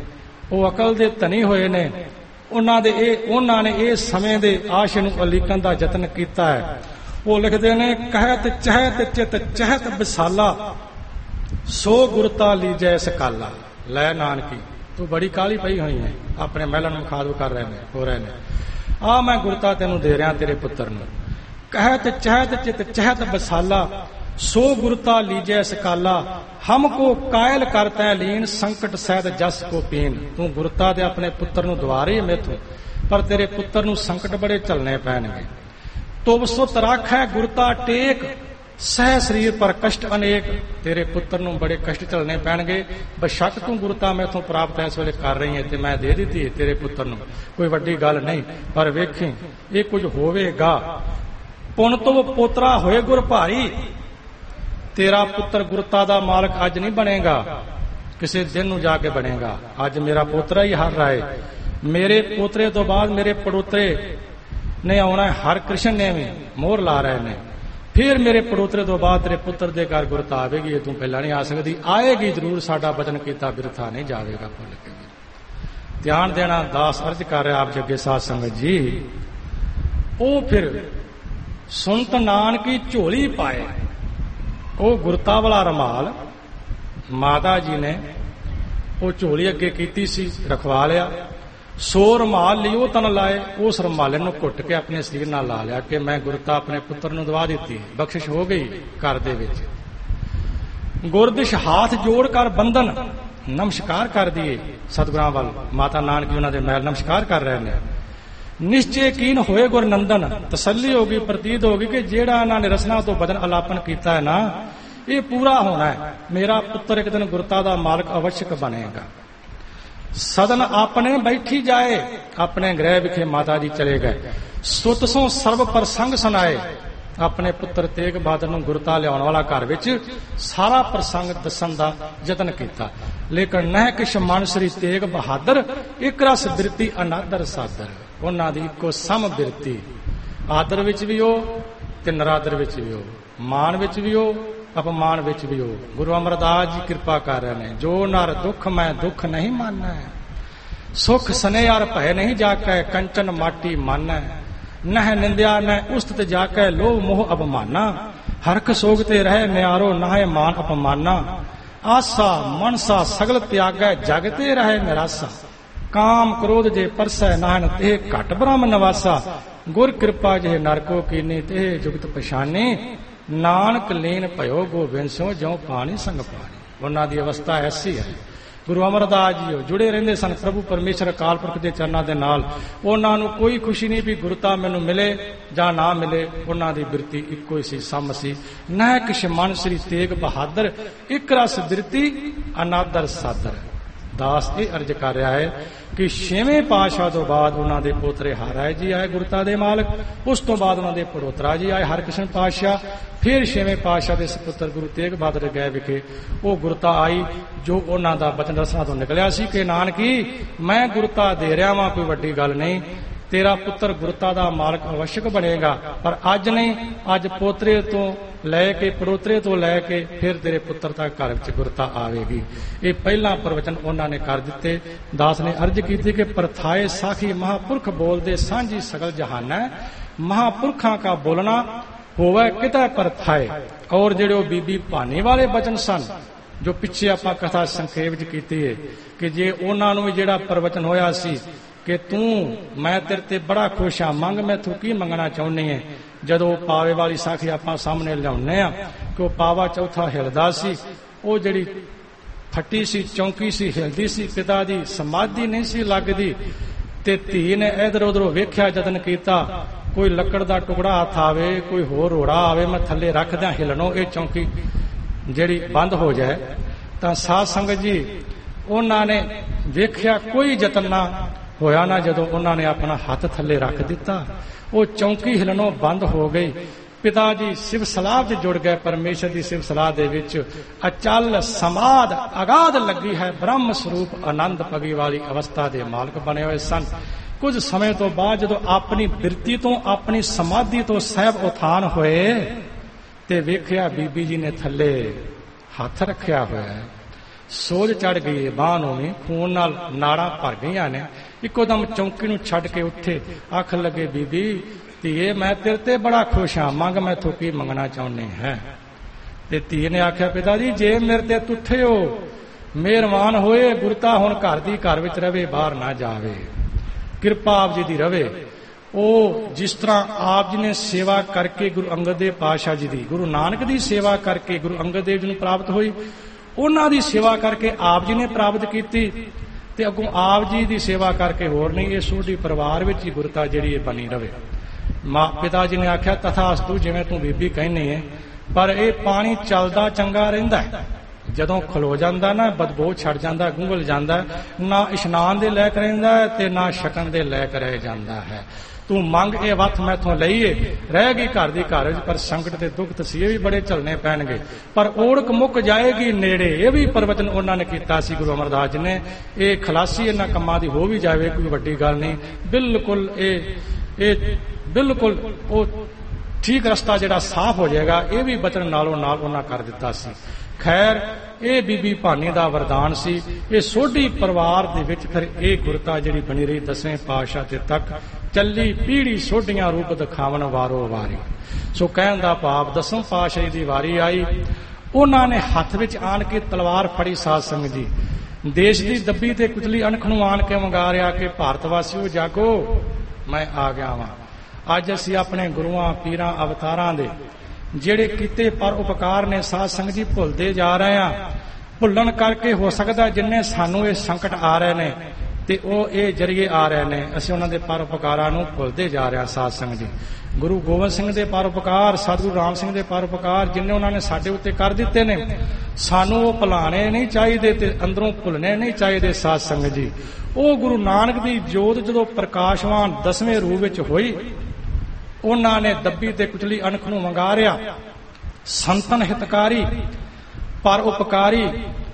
ਉਹ ਅਕਲ ਦੇ ਧਨੀ ਹੋਏ ਨੇ। ਉਹਨਾਂ ਦੇ ਇਹ ਉਹਨਾਂ ਨੇ ਇਹ ਸਮੇਂ ਦੇ ਆਸ਼ੇ ਨੂੰ ਉਲੀਕਣ ਦਾ ਯਤਨ ਕੀਤਾ ਹੈ। ਉਹ ਲਿਖਦੇ ਨੇ, ਕਹਿਤ ਚਹਿਤ ਚਿਤ ਚਹਿਤ ਵਿਸਾਲਾ, ਸੋ ਗੁਰਤਾ ਲੀਜੈ ਸਕਾਲਾ। ਲੈ ਨਾਨਕੀ, ਤੂੰ ਬੜੀ ਕਾਹਲੀ ਪਈ ਹੋਈ ਹੈ, ਆਪਣੇ ਮਹਿਲਾਂ ਨੂੰ ਖਾਦੂ ਕਰ ਰਹੇ ਨੇ ਹੋ ਰਹੇ ਨੇ। ਆ ਮੈਂ ਗੁਰਤਾ ਤੈਨੂੰ ਦੇ ਰਿਹਾ ਤੇਰੇ ਪੁੱਤਰ ਨੂੰ। ਕਹਿਤ ਚਹਿਤ ਚਿਤ ਚਹਿਤ ਵਿਸਾਲਾ, ਸੋ ਗੁਰਤਾ ਲੀਜੈ ਸਕਾਲਾ। ਹਮਕੋ ਕਾਇਲ ਕਰਤੈ ਲੀਨ, ਸੰਕਟ ਸਹਿਤ ਜਸ ਕੋ ਪੀਨ। ਤੂੰ ਗੁਰਤਾ ਦੇ ਆਪਣੇ ਪੁੱਤਰ ਨੂੰ ਦਵਾਰੇ ਮੇਥੋਂ, ਪਰ ਤੇਰੇ ਪੁੱਤਰ ਨੂੰ ਸੰਕਟ ਬੜੇ ਝੱਲਣੇ ਪੈਣਗੇ। ਤੁਬ ਸੁਤ ਰਾਖੈ ਗੁਰਤਾ ਟੇਕ, ਸਹਿ ਸਰੀਰ ਪਰ ਕਸ਼ਟ ਅਨੇਕ। ਤੇਰੇ ਪੁੱਤਰ ਨੂੰ ਬੜੇ ਕਸ਼ਟ ਝੱਲਣੇ ਪੈਣਗੇ। ਬੇਸ਼ੱਕ ਤੂੰ ਗੁਰਤਾ ਮੈਥੋਂ ਪ੍ਰਾਪਤ ਇਸ ਵੇਲੇ ਕਰ ਰਹੀ ਹੈ ਤੇ ਮੈਂ ਦੇ ਦਿੱਤੀ ਹੈ ਤੇਰੇ ਪੁੱਤਰ ਨੂੰ, ਕੋਈ ਵੱਡੀ ਗੱਲ ਨਹੀਂ। ਪਰ ਵੇਖੀ ਇਹ ਕੁਝ ਹੋਵੇਗਾ। ਪੁਨ ਤੋਂ ਪੋਤਰਾ ਹੋਏ ਗੁਰ ਭਾਰੀ, ਤੇਰਾ ਪੁੱਤਰ ਗੁਰਤਾ ਦਾ ਮਾਲਕ ਅੱਜ ਨਹੀਂ ਬਣੇਗਾ, ਕਿਸੇ ਦਿਨ ਨੂੰ ਜਾ ਕੇ ਬਣੇਗਾ। ਅੱਜ ਮੇਰਾ ਪੋਤਰਾ ਹੀ ਹਰ ਰਾਏ, ਮੇਰੇ ਪੋਤਰੇ ਤੋਂ ਬਾਅਦ ਮੇਰੇ ਪੜੋਤਰੇ ਨੇ ਆਉਣਾ। ਹਰ ਕ੍ਰਿਸ਼ਨ ਨੇ ਵੀ ਮੋਹਰ ਲਾ ਰਹੇ ਨੇ। ਫਿਰ ਮੇਰੇ ਪੜੋਤਰੇ ਤੋਂ ਬਾਅਦ ਤੇਰੇ ਪੁੱਤਰ ਦੇ ਘਰ ਗੁਰਤਾ ਆਵੇਗੀ। ਇਹ ਤੂੰ ਪਹਿਲਾਂ ਨਹੀਂ ਆ ਸਕਦੀ, ਆਏਗੀ ਜ਼ਰੂਰ। ਸਾਡਾ ਵਚਨ ਕੀਤਾ ਬਿਰਥਾ ਨਹੀਂ ਜਾਵੇਗਾ ਭੁੱਲ ਕੇ। ਧਿਆਨ ਦੇਣਾ, ਦਾਸ ਅਰਜ ਕਰ ਰਿਹਾ ਆਪ ਜੱਗੇ ਸਾਧ ਸੰਗਤ ਜੀ। ਉਹ ਫਿਰ ਸੁਣਤ ਨਾਨਕੀ ਝੋਲੀ ਪਾਏ, ਉਹ ਗੁਰਤਾ ਵਾਲਾ ਰਮਾਲ ਮਾਤਾ ਜੀ ਨੇ ਉਹ ਝੋਲੀ ਅੱਗੇ ਕੀਤੀ ਸੀ, ਰਖਵਾ ਲਿਆ। ਸੋ ਰਮਾਲ ਲਿਓ ਤਨ ਲਾਏ, ਉਸ ਰਮਾਲੇ ਨੂੰ ਘੁੱਟ ਕੇ ਆਪਣੇ ਸਰੀਰ ਨਾਲ ਲਾ ਲਿਆ ਕਿ ਮੈਂ ਗੁਰਤਾ ਆਪਣੇ ਪੁੱਤਰ ਨੂੰ ਦਵਾ ਦਿੱਤੀ, ਬਖਸ਼ਿਸ਼ ਹੋ ਗਈ ਘਰ ਦੇ ਵਿੱਚ। ਗੁਰਦਿਸ਼ ਹਾਥ ਜੋੜ ਕਰ ਬੰਧਨ, ਨਮਸਕਾਰ ਕਰ ਦੀਏ ਸਤਿਗੁਰਾਂ ਵੱਲ। ਮਾਤਾ ਨਾਨਕੀ ਉਹਨਾਂ ਦੇ ਮਹਿਲ ਨਮਸਕਾਰ ਕਰ ਰਹੇ ਨੇ। ਨਿਸ਼ਚੇ ਕੀਨ ਹੋਏ ਗੁਰ ਨੰਦਨ, ਤਸੱਲੀ ਹੋ ਗਈ, ਪ੍ਰਤੀਤ ਹੋ ਗਈ ਕਿ ਜਿਹੜਾ ਇਹਨਾਂ ਨੇ ਰਸਨਾ ਤੋਂ ਬਦਨ ਅਲਾਪਨ ਕੀਤਾ ਹੈ ਨਾ, ਇਹ ਪੂਰਾ ਹੋਣਾ ਹੈ। ਮੇਰਾ ਪੁੱਤਰ ਇੱਕ ਦਿਨ ਗੁਰਤਾ ਦਾ ਮਾਲਕ ਅਵਸ਼ਕ ਬਣੇਗਾ। ਸਦਨ ਆਪਣੇ ਬੈਠੀ ਜਾਏ, ਆਪਣੇ ਗ੍ਰਹਿ ਵਿਖੇ ਮਾਤਾ ਜੀ ਚਲੇ ਗਏ। ਸੁਤ ਸੋ ਸਰਬ ਪ੍ਰਸੰਗ ਸੁਣਾਏ, ਆਪਣੇ ਪੁੱਤਰ ਤੇਗ ਬਹਾਦਰ ਨੂੰ ਗੁਰਤਾ ਲਿਆਉਣ ਵਾਲਾ ਘਰ ਵਿੱਚ ਸਾਰਾ ਪ੍ਰਸੰਗ ਦੱਸਣ ਦਾ ਯਤਨ ਕੀਤਾ। ਲੇਕਿਨ ਨਹਿ ਕਿਛ ਮਨ ਸ੍ਰੀ ਤੇਗ ਬਹਾਦਰ, ਇਕ ਰਸ ਬਿਰਤੀ ਅਨਾਦਰ ਸਾਦਰ। ਉਹਨਾਂ ਦੀ ਇੱਕੋ ਸਮ ਬਿਰਤੀ, ਆਦਰ ਵਿੱਚ ਵੀ ਉਹ ਤੇ ਨਰਾਦਰ ਵਿੱਚ ਵੀ ਉਹ, ਮਾਨ ਵਿੱਚ ਵੀ ਉਹ, ਅਪਮਾਨ ਵਿੱਚ ਵੀ ਉਹ। ਗੁਰੂ ਅਮਰਦਾਸ ਜੀ ਕਿਰਪਾ ਕਰ ਰਹੇ ਨੇ। ਜੋ ਨਰ ਦੁੱਖ ਮੈਂ ਦੁੱਖ ਨਹੀਂ ਮਾਨੈ, ਸੁਖ ਸਨੇਹਰ ਭੈ ਨਹੀਂ ਜਾਕੈ, ਕੰਚਨ ਮਾਟੀ ਮਾਨੈ। ਨਹਿ ਨਿੰਦਿਆ ਨਹਿ ਉਸਤਤ ਜਾਕੈ, ਲੋਭ ਮੋਹ ਅਪਮਾਨਾ। ਹਰਖ ਸੋਗ ਤੇ ਰਹਿ ਨਿਆਰੋ, ਨਾਹੇ ਮਾਨ ਅਪਮਾਨਾ। ਆਸਾ ਮਨਸਾ ਸਗਲ ਤਿਆਗੈ, ਜਗ ਤੇ ਰਹਿ ਨਿਰਾਸਾ। ਕਾਮ ਕ੍ਰੋਧ ਜੇ ਪਰਸੈ, ਨਾਹਨ ਤੇ ਘਟ ਬ੍ਰਹਮ ਨਿਵਾਸਾ। ਗੁਰ ਕਿਰਪਾ ਜੇ ਨਰ ਕੋ ਕੀਨੀ, ਤੇ ਜੁਗਤ ਪਛਾਨੇ। ਨਾਨਕ ਲੀਨ ਭਇਓ ਗੋਬਿੰਦ ਸਿਉ, ਜਿਉ ਪਾਣੀ ਸੰਗ ਪਾਣੀ। ਉਹਨਾਂ ਦੀ ਅਵਸਥਾ ਐਸੀ ਹੈ। ਗੁਰੂ ਅਮਰਦਾਸ ਜੀ ਉਹ ਜੁੜੇ ਰਹਿੰਦੇ ਸਨ ਪ੍ਰਭੂ ਪਰਮੇਸ਼ਰ ਅਕਾਲ ਪੁਰਖ ਦੇ ਚਰਨਾਂ ਦੇ ਨਾਲ। ਉਹਨਾਂ ਨੂੰ ਕੋਈ ਖੁਸ਼ੀ ਨਹੀਂ ਵੀ ਗੁਰਤਾ ਮੈਨੂੰ ਮਿਲੇ ਜਾਂ ਨਾ ਮਿਲੇ। ਉਹਨਾਂ ਦੀ ਬਿਰਤੀ ਇੱਕੋ ਹੀ ਸੀ, ਸਮ ਸੀ। ਨਹਿ ਕਿਛ ਮਨ ਸ੍ਰੀ ਤੇਗ ਬਹਾਦਰ, ਇਕ ਰਸ ਬਿਰਤੀ ਅਨਾਦਰ ਸਾਦਰ। ਦਾਸ ਇਹ ਅਰਜ ਕਰ ਰਿਹਾ ਹੈ ਕਿ ਛੇਵੇਂ ਪਾਤਸ਼ਾਹ ਤੋਂ ਬਾਅਦ ਉਹਨਾਂ ਦੇ ਪੋਤਰੇ ਹਰਿ ਜੀ ਆਏ ਗੁਰਤਾ ਦੇ ਮਾਲਕ। ਉਸ ਤੋਂ ਬਾਅਦ ਉਹਨਾਂ ਦੇ ਪੜੋਤਰਾ ਜੀ ਆਏ ਹਰਿਕ੍ਰਿਸ਼ਨ ਪਾਤਸ਼ਾਹ। ਫਿਰ ਛੇਵੇਂ ਪਾਤਸ਼ਾਹ ਦੇ ਸਪੁੱਤਰ ਗੁਰੂ ਤੇਗ ਬਹਾਦਰ ਗਏ ਵਿਖੇ ਉਹ ਗੁਰਤਾ ਆਈ ਜੋ ਉਹਨਾਂ ਦਾ ਬਚਨ ਰਸਨਾ ਤੋਂ ਨਿਕਲਿਆ ਸੀ ਕਿ ਨਾਨਕੀ ਮੈਂ ਗੁਰਤਾ ਦੇ ਰਿਹਾ ਵਾਂ, ਕੋਈ ਵੱਡੀ ਗੱਲ ਨਹੀਂ। ਤੇਰਾ ਪੁੱਤਰ ਗੁਰਤਾ ਦਾ ਮਾਲਕ ਅਵਸ਼ਕ ਬਣੇਗਾ, ਪਰ ਅੱਜ ਨਹੀਂ। ਅੱਜ ਪੋਤਰੇ ਤੋਂ ਲੈ ਕੇ ਪੜੋਤਰੇ ਤੋਂ ਲੈ ਕੇ ਫਿਰ ਤੇਰੇ ਪੁੱਤਰ ਤੱਕ ਘਰ ਵਿੱਚ ਗੁਰਤਾ ਆਵੇਗੀ। ਇਹ ਪਹਿਲਾ ਪ੍ਰਵਚਨ ਉਹਨਾਂ ਨੇ ਕਰ ਦਿੱਤੇ। ਦਾਸ ਨੇ ਅਰਜ ਕੀਤੀ ਕਿ ਪਰਥਾਏ ਸਾਖੀ ਮਹਾਪੁਰਖ ਬੋਲਦੇ ਸਾਂਝੀ ਸਗਲ ਜਹਾਨੈ। ਮਹਾਪੁਰਖਾਂ ਕਾ ਬੋਲਣਾ ਹੋਵੇ ਕਿਤੇ ਪਰਥਾਏ। ਔਰ ਜਿਹੜੇ ਉਹ ਬੀਬੀ ਭਾਨੀ ਵਾਲੇ ਬਚਨ ਸਨ ਜੋ ਪਿੱਛੇ ਆਪਾਂ ਕਥਾ ਸੰਖੇਪ ਵਿੱਚ ਕੀਤੀ ਹੈ ਕਿ ਜੇ ਉਹਨਾਂ ਨੂੰ ਵੀ ਜਿਹੜਾ ਪ੍ਰਵਚਨ ਹੋਇਆ ਸੀ ਕਿ ਤੂੰ ਮੈਂ ਤੇਰੇ ਤੇ ਬੜਾ ਖੁਸ਼ ਹਾਂ, ਮੰਗ ਮੈਥੋਂ ਕੀ ਮੰਗਣਾ ਚਾਹੁੰਦੀ ਹੈ। ਜਦੋਂ ਪਾਵੇ ਵਾਲੀ ਸਾਖੀ ਆਪਾਂ ਸਾਹਮਣੇ ਲਿਆਉਂਦੇ ਆ ਕਿ ਉਹ ਪਾਵਾ ਚੌਥਾ ਹਿਲਦਾ ਸੀ, ਉਹ ਜਿਹੜੀ ਫੱਟੀ ਸੀ ਚੌਂਕੀ ਸੀ ਹਿਲਦੀ ਸੀ, ਪਿਤਾ ਦੀ ਸਮਾਧੀ ਨਹੀਂ ਸੀ ਲੱਗਦੀ। ਤੇ ਧੀ ਨੇ ਇਧਰ ਉਧਰੋਂ ਵੇਖਿਆ, ਯਤਨ ਕੀਤਾ, ਕੋਈ ਲੱਕੜ ਦਾ ਟੁਕੜਾ ਹੱਥ ਆਵੇ, ਕੋਈ ਹੋਰ ਰੋੜਾ ਆਵੇ, ਮੈਂ ਥੱਲੇ ਰੱਖ ਦਿਆਂ ਹਿਲਣੋਂ ਇਹ ਚੌਂਕੀ ਜਿਹੜੀ ਬੰਦ ਹੋ ਜਾਏ। ਤਾਂ ਸਾਧ ਸੰਗਤ ਜੀ ਉਹਨਾਂ ਨੇ ਵੇਖਿਆ ਕੋਈ ਯਤਨ ਨਾ ਹੋਇਆ ਨਾ। ਜਦੋਂ ਉਹਨਾਂ ਨੇ ਆਪਣਾ ਹੱਥ ਥੱਲੇ ਰੱਖ ਦਿੱਤਾ ਉਹ ਚੌਂਕੀ ਹਿਲਣੋਂ ਬੰਦ ਹੋ ਗਈ। ਪਿਤਾ ਜੀ ਸਿਵ ਸਲਾਹ 'ਚ ਜੁੜ ਗਏ। ਪਰਮੇਸ਼ਰ ਦੀ ਸਿਵ ਸਲਾਹ ਦੇ ਵਿੱਚ ਅਚਲ ਸਮਾਧ ਅਗਾਧ ਲੱਗੀ ਹੈ। ਬ੍ਰਹਮ ਸਰੂਪ ਆਨੰਦ ਪਗੀ ਵਾਲੀ ਅਵਸਥਾ ਦੇ ਮਾਲਕ ਬਣੇ ਹੋਏ ਸਨ। ਕੁਝ ਸਮੇਂ ਤੋਂ ਬਾਅਦ ਜਦੋਂ ਆਪਣੀ ਬਿਰਤੀ ਤੋਂ ਆਪਣੀ ਸਮਾਧੀ ਤੋਂ ਸਹਿਬ ਉਥਾਨ ਹੋਏ ਤੇ ਵੇਖਿਆ ਬੀਬੀ ਜੀ ਨੇ ਥੱਲੇ ਹੱਥ ਰੱਖਿਆ ਹੋਇਆ ਹੈ। ਸੋਜ ਚੜ ਗਈ ਹੈ ਬਾਂਹ ਨੂੰ ਵੀ, ਖੂਨ ਨਾਲ ਨਾੜਾਂ ਭਰ ਗਈਆਂ ਨੇ। ਇੱਕੋ ਦਮ ਚੌਂਕੀ ਨੂੰ ਛੱਡ ਕੇ ਉੱਥੇ ਆਖਣ ਲੱਗੇ, ਬੀਬੀ ਧੀਏ ਮੈਂ ਤੇਰੇ ਤੇ ਬੜਾ ਖੁਸ਼ ਹਾਂ, ਮੰਗ ਮੈਥੋਂ ਕੀ ਮੰਗਣਾ ਚਾਹੁੰਦੇ ਹੈ। ਤੇ ਧੀ ਨੇ ਆਖਿਆ, ਪਿਤਾ ਜੀ ਜੇ ਮੇਰੇ ਤੇ ਤੁੱਠੇ ਹੋ, ਮਿਹਰਬਾਨ ਹੋਏ ਗੁਰਤਾ ਹੁਣ ਘਰ ਦੀ ਘਰ ਵਿੱਚ ਰਵੇ, ਬਾਹਰ ਨਾ ਜਾਵੇ, ਕਿਰਪਾ ਆਪ ਜੀ ਦੀ ਰਵੇ। ਉਹ ਜਿਸ ਤਰ੍ਹਾਂ ਆਪ ਜੀ ਨੇ ਸੇਵਾ ਕਰਕੇ ਗੁਰੂ ਅੰਗਦ ਦੇਵ ਪਾਤਸ਼ਾਹ ਜੀ ਦੀ, ਗੁਰੂ ਨਾਨਕ ਦੀ ਸੇਵਾ ਕਰਕੇ ਗੁਰੂ ਅੰਗਦ ਦੇਵ ਜੀ ਨੂੰ ਪ੍ਰਾਪਤ ਹੋਈ, ਉਹਨਾਂ ਦੀ ਸੇਵਾ ਕਰਕੇ ਆਪ ਜੀ ਨੇ ਪ੍ਰਾਪਤ ਕੀਤੀ, ਤੇ ਅੱਗੋਂ ਆਪ ਜੀ ਦੀ ਸੇਵਾ ਕਰਕੇ ਹੋਰ ਨਹੀਂ, ਇਹ ਸੋਢੀ ਪਰਿਵਾਰ ਵਿੱਚ ਹੀ ਗੁਰਤਾ ਜਿਹੜੀ ਇਹ ਬਣੀ ਰਵੇ। ਮਾਂ ਪਿਤਾ ਜੀ ਨੇ ਆਖਿਆ, ਤਥਾਸਤੂ, ਜਿਵੇਂ ਤੂੰ ਬੀਬੀ ਕਹਿੰਦੀ ਹੈ, ਪਰ ਇਹ ਪਾਣੀ ਚੱਲਦਾ ਚੰਗਾ ਰਹਿੰਦਾ ਹੈ, ਜਦੋਂ ਖਲੋ ਜਾਂਦਾ ਨਾ ਬਦਬੂ ਛੱਡ ਜਾਂਦਾ, ਗੁੰਗਲ ਜਾਂਦਾ, ਨਾ ਇਸ਼ਨਾਨ ਦੇ ਲਾਇਕ ਰਹਿੰਦਾ ਹੈ ਤੇ ਨਾ ਛਕਣ ਦੇ ਲਾਇਕ ਰਹਿ ਜਾਂਦਾ ਹੈ। ਤੂੰ ਮੰਗ ਇਹ ਵੱਥ ਮੈਥੋਂ ਲਈਏ, ਰਹਿ ਗਈ ਘਰ ਦੀ ਘਰ ਵਿੱਚ, ਪਰ ਸੰਕਟ ਤੇ ਦੁੱਖ ਤਸੀਹੇ ਵੀ ਬੜੇ ਝੱਲਣੇ ਪੈਣਗੇ, ਪਰ ਓੜਕ ਮੁੱਕ ਜਾਏਗੀ ਨੇੜੇ। ਇਹ ਵੀ ਪ੍ਰਵਚਨ ਉਹਨਾਂ ਨੇ ਕੀਤਾ ਸੀ ਗੁਰੂ ਅਮਰਦਾਸ ਜੀ ਨੇ। ਇਹ ਖਲਾਸੀ ਇਹਨਾਂ ਕੰਮਾਂ ਦੀ ਹੋ ਵੀ ਜਾਵੇ, ਕੋਈ ਵੱਡੀ ਗੱਲ ਨਹੀਂ, ਬਿਲਕੁਲ ਇਹ ਇਹ ਬਿਲਕੁਲ ਉਹ ਠੀਕ ਰਸਤਾ ਜਿਹੜਾ ਸਾਫ਼ ਹੋ ਜਾਏਗਾ, ਇਹ ਵੀ ਬਚਨ ਨਾਲੋਂ ਨਾਲ ਉਹਨਾਂ ਕਰ ਦਿੱਤਾ ਸੀ। ਖੈਰ ਇਹ ਬੀਬੀ ਭਾਨੀ ਦਾ ਵਰਦਾਨ ਸੀ। ਇਹ ਸੋਢੀ ਪਰਿਵਾਰ ਦੇ ਵਿੱਚ ਫਿਰ ਇਹ ਗੁਰਤਾ ਜਿਹੜੀ ਬਣੀ ਰਹੀ ਦਸਵੇਂ ਪਾਤਸ਼ਾਹ ਤੇ ਤੱਕ ਚੱਲੀ, ਪੀੜੀ ਸੋਢੀਆਂ ਰੂਪ ਦਿਖਾਵਣ ਵਾਰੋ ਵਾਰੀ। ਸੋ ਕਹਿਣ ਦਾ ਭਾਵ, ਦਸਮ ਪਾਤਸ਼ਾਹ ਦੀ ਵਾਰੀ ਆਈ, ਉਹਨਾਂ ਨੇ ਹੱਥ ਵਿੱਚ ਆਣ ਕੇ ਤਲਵਾਰ ਫੜੀ। ਸਾਧ ਸੰਗਤ ਜੀ, ਦੇਸ਼ ਦੀ ਦੱਬੀ ਤੇ ਕੁਚਲੀ ਅਣਖ ਨੂੰ ਆਣ ਕੇ ਵੰਗਾਰਿਆ ਕਿ ਭਾਰਤ ਵਾਸੀਓ ਜਾਗੋ, ਮੈਂ ਆ ਗਿਆ ਵਾਂ। ਅੱਜ ਅਸੀਂ ਆਪਣੇ ਗੁਰੂਆਂ ਪੀਰਾਂ ਅਵਤਾਰਾਂ ਦੇ ਜਿਹੜੇ ਕੀਤੇ ਪਰ ਉਪਕਾਰ ਨੇ ਸਾਧ ਸੰਗਤ ਜੀ ਭੁੱਲਦੇ ਜਾ ਰਹੇ ਆ। ਭੁੱਲਣ ਕਰਕੇ ਹੋ ਸਕਦਾ ਜਿੰਨੇ ਸਾਨੂੰ ਇਹ ਸੰਕਟ ਆ ਰਹੇ ਨੇ ਤੇ ਉਹ ਇਹ ਜਰੀਏ ਆ ਰਹੇ ਨੇ, ਅਸੀਂ ਉਹਨਾਂ ਦੇ ਪਰ ਉਪਕਾਰਾਂ ਨੂੰ ਭੁੱਲਦੇ ਜਾ ਰਹੇ ਹਾਂ। ਸਾਧ ਸੰਗਤ ਜੀ, ਗੁਰੂ ਗੋਬਿੰਦ ਸਿੰਘ ਦੇ ਪਰ ਉਪਕਾਰ, ਸਤਿਗੁਰੂ ਰਾਮ ਸਿੰਘ ਦੇ ਪਰ ਉਪਕਾਰ ਜਿੰਨੇ ਉਹਨਾਂ ਨੇ ਸਾਡੇ ਉੱਤੇ ਕਰ ਦਿੱਤੇ ਨੇ, ਸਾਨੂੰ ਉਹ ਭੁਲਾਣੇ ਨਹੀਂ ਚਾਹੀਦੇ ਤੇ ਅੰਦਰੋਂ ਭੁੱਲਣੇ ਨਹੀਂ ਚਾਹੀਦੇ। ਸਾਧ ਸੰਗਤ ਜੀ, ਉਹ ਗੁਰੂ ਨਾਨਕ ਦੀ ਜੋਤ ਜਦੋਂ ਪ੍ਰਕਾਸ਼ਵਾਨ ਦਸਵੇਂ ਰੂਪ ਵਿੱਚ ਹੋਈ, ਉਹਨਾਂ ਨੇ ਦੱਬੀ ਤੇ ਕੁਚਲੀ ਅਣਖ ਨੂੰ ਵੰਗਾਰਿਆ। ਸੰਤਨ ਹਿਤਕਾਰੀ, ਪਰ ਉਪਕਾਰੀ,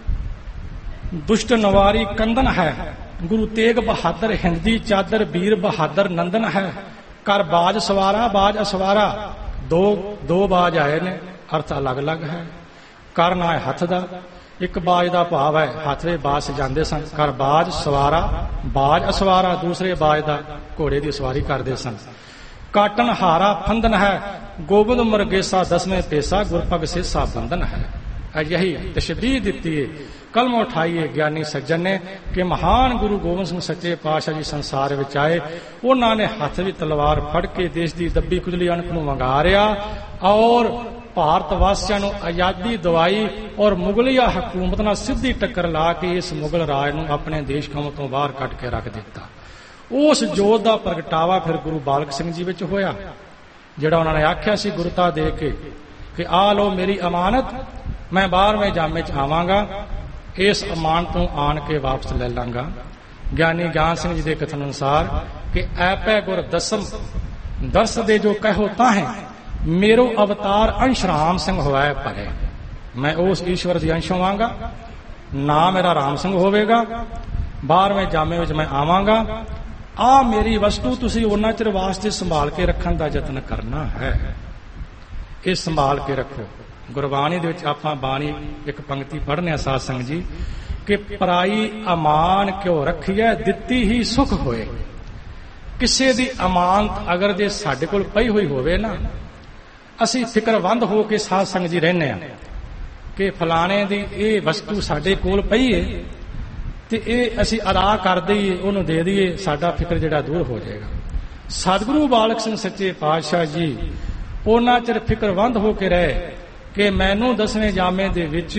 ਦੁਸ਼ਟ ਨਵਾਰੀ ਕੰਦਨ ਹੈ। ਗੁਰੂ ਤੇਗ ਬਹਾਦਰ ਹਿੰਦੀ ਚਾਦਰ, ਵੀਰ ਬਹਾਦਰ ਨੰਦਨ ਹੈ। ਕਰ ਬਾਜ ਸਵਾਰਾ, ਬਾਜ ਅਸਵਾਰਾ, ਦੋ ਦੋ ਬਾਜ ਆਏ ਨੇ, ਅਰਥ ਅਲੱਗ ਅਲੱਗ ਹੈ। ਕਰ ਨਾ ਹੈ ਹੱਥ ਦਾ, ਇੱਕ ਬਾਜ ਦਾ ਭਾਵ ਹੈ ਹੱਥ ਦੇ ਬਾਜ ਸਜਾਉਂਦੇ ਸਨ। ਕਰ ਬਾਜ ਸਵਾਰਾ, ਬਾਜ ਅਸਵਾਰਾ, ਦੂਸਰੇ ਬਾਜ ਦਾ ਘੋੜੇ ਦੀ ਸਵਾਰੀ ਕਰਦੇ ਸਨ। ਕਾਟਨ ਹਾਰਾ ਫੰਦਨ ਹੈ, ਗੋਬਿੰਦ ਮਰਗੇਸਾ ਦਸਵੇਂ ਪੇਸਾ, ਗੁਰਪਗ ਸੇਸਾ ਬੰਦਨ ਹੈ। ਅਜਿਹੀ ਤਸ਼ਬੀਹ ਦਿੱਤੀ ਹੈ ਕਲਮ ਉਠਾਈਏ ਗਿਆਨੀ ਸੱਜਣ ਨੇ ਕਿ ਮਹਾਨ ਗੁਰੂ ਗੋਬਿੰਦ ਸਿੰਘ ਸੱਚੇ ਪਾਤਸ਼ਾਹ ਜੀ ਸੰਸਾਰ ਵਿੱਚ ਆਏ। ਉਹਨਾਂ ਨੇ ਹੱਥ ਵਿੱਚ ਤਲਵਾਰ ਫੜ ਕੇ ਦੇਸ਼ ਦੀ ਦੱਬੀ ਕੁਚਲੀ ਅਣਖ ਨੂੰ ਵੰਗਾਰਿਆ ਔਰ ਭਾਰਤ ਵਾਸੀਆਂ ਨੂੰ ਆਜ਼ਾਦੀ ਦਿਵਾਈ ਔਰ ਮੁਗਲਿਆ ਹਕੂਮਤ ਨਾਲ ਸਿੱਧੀ ਟੱਕਰ ਲਾ ਕੇ ਇਸ ਮੁਗਲ ਰਾਜ ਨੂੰ ਆਪਣੇ ਦੇਸ਼ ਕੌਮ ਤੋਂ ਬਾਹਰ ਕੱਢ ਕੇ ਰੱਖ ਦਿੱਤਾ। ਉਸ ਜੋਤ ਦਾ ਪ੍ਰਗਟਾਵਾ ਫਿਰ ਗੁਰੂ ਬਾਲਕ ਸਿੰਘ ਜੀ ਵਿੱਚ ਹੋਇਆ, ਜਿਹੜਾ ਉਹਨਾਂ ਨੇ ਆਖਿਆ ਸੀ ਗੁਰਤਾ ਦੇ ਕੇ ਕਿ ਆ ਲੋ ਮੇਰੀ ਅਮਾਨਤ, ਮੈਂ ਬਾਰਵੇਂ ਜਾਮੇ ਚ ਆਵਾਂਗਾ, ਇਸ ਅਮਾਨਤ ਤੋਂ ਆਣ ਕੇ ਵਾਪਸ ਲੈ ਲਾਂਗਾ। ਗਿਆਨੀ ਗਿਆਨ ਸਿੰਘ ਜੀ ਦੇ ਕਥਨ ਅਨੁਸਾਰ ਕਿ ਐਪੈ ਗੁਰ ਦਸਮ ਦਰਸ ਦੇ ਜੋ ਕਹੋ ਤਾਹੇ, ਮੇਰੋ ਅਵਤਾਰ ਅੰਸ਼ ਰਾਮ ਸਿੰਘ ਹੋਇ ਭਰੇ। ਮੈਂ ਉਸ ਈਸ਼ਵਰ ਦੀ ਅੰਸ਼ ਹੋਵਾਂਗਾ, ਨਾ ਮੇਰਾ ਰਾਮ ਸਿੰਘ ਹੋਵੇਗਾ, ਬਾਰਵੇਂ ਜਾਮੇ ਵਿੱਚ ਮੈਂ ਆਵਾਂਗਾ। ਆ ਮੇਰੀ ਵਸਤੂ ਤੁਸੀਂ ਉਹਨਾਂ ਚਿਰ ਵਾਸਤੇ ਸੰਭਾਲ ਕੇ ਰੱਖਣ ਦਾ ਯਤਨ ਕਰਨਾ ਹੈ। ਇਹ ਸੰਭਾਲ ਕੇ ਰੱਖੋ। ਗੁਰਬਾਣੀ ਦੇ ਵਿੱਚ ਆਪਾਂ ਬਾਣੀ ਇੱਕ ਪੰਕਤੀ ਪੜ੍ਹਨੇ ਆ ਸਾਧ ਸੰਗਤ ਜੀ ਕਿ ਪਰਾਈ ਅਮਾਨ ਕਿਉ ਰੱਖੀਐ, ਦਿੱਤੀ ਹੀ ਸੁਖ ਹੋਏ। ਕਿਸੇ ਦੀ ਅਮਾਨਤ ਅਗਰ ਜੇ ਸਾਡੇ ਕੋਲ ਪਈ ਹੋਈ ਹੋਵੇ ਨਾ, ਅਸੀਂ ਫਿਕਰਵੰਦ ਹੋ ਕੇ ਸਾਧ ਸੰਗਤ ਜੀ ਰਹਿੰਦੇ ਆ ਕਿ ਫਲਾਣੇ ਦੀ ਇਹ ਵਸਤੂ ਸਾਡੇ ਕੋਲ ਪਈ ਹੈ ਤੇ ਇਹ ਅਸੀਂ ਅਦਾ ਕਰ ਦਈਏ, ਉਹਨੂੰ ਦੇ ਦਈਏ, ਸਾਡਾ ਫਿਕਰ ਜਿਹੜਾ ਦੂਰ ਹੋ ਜਾਏਗਾ। ਸਤਿਗੁਰੂ ਬਾਲਕ ਸਿੰਘ ਸੱਚੇ ਪਾਤਸ਼ਾਹ ਜੀ ਉਹਨਾਂ ਚਿਰ ਫਿਕਰਵੰਦ ਹੋ ਕੇ ਰਹੇ ਕਿ ਮੈਨੂੰ ਦਸਵੇਂ ਜਾਮੇ ਦੇ ਵਿੱਚ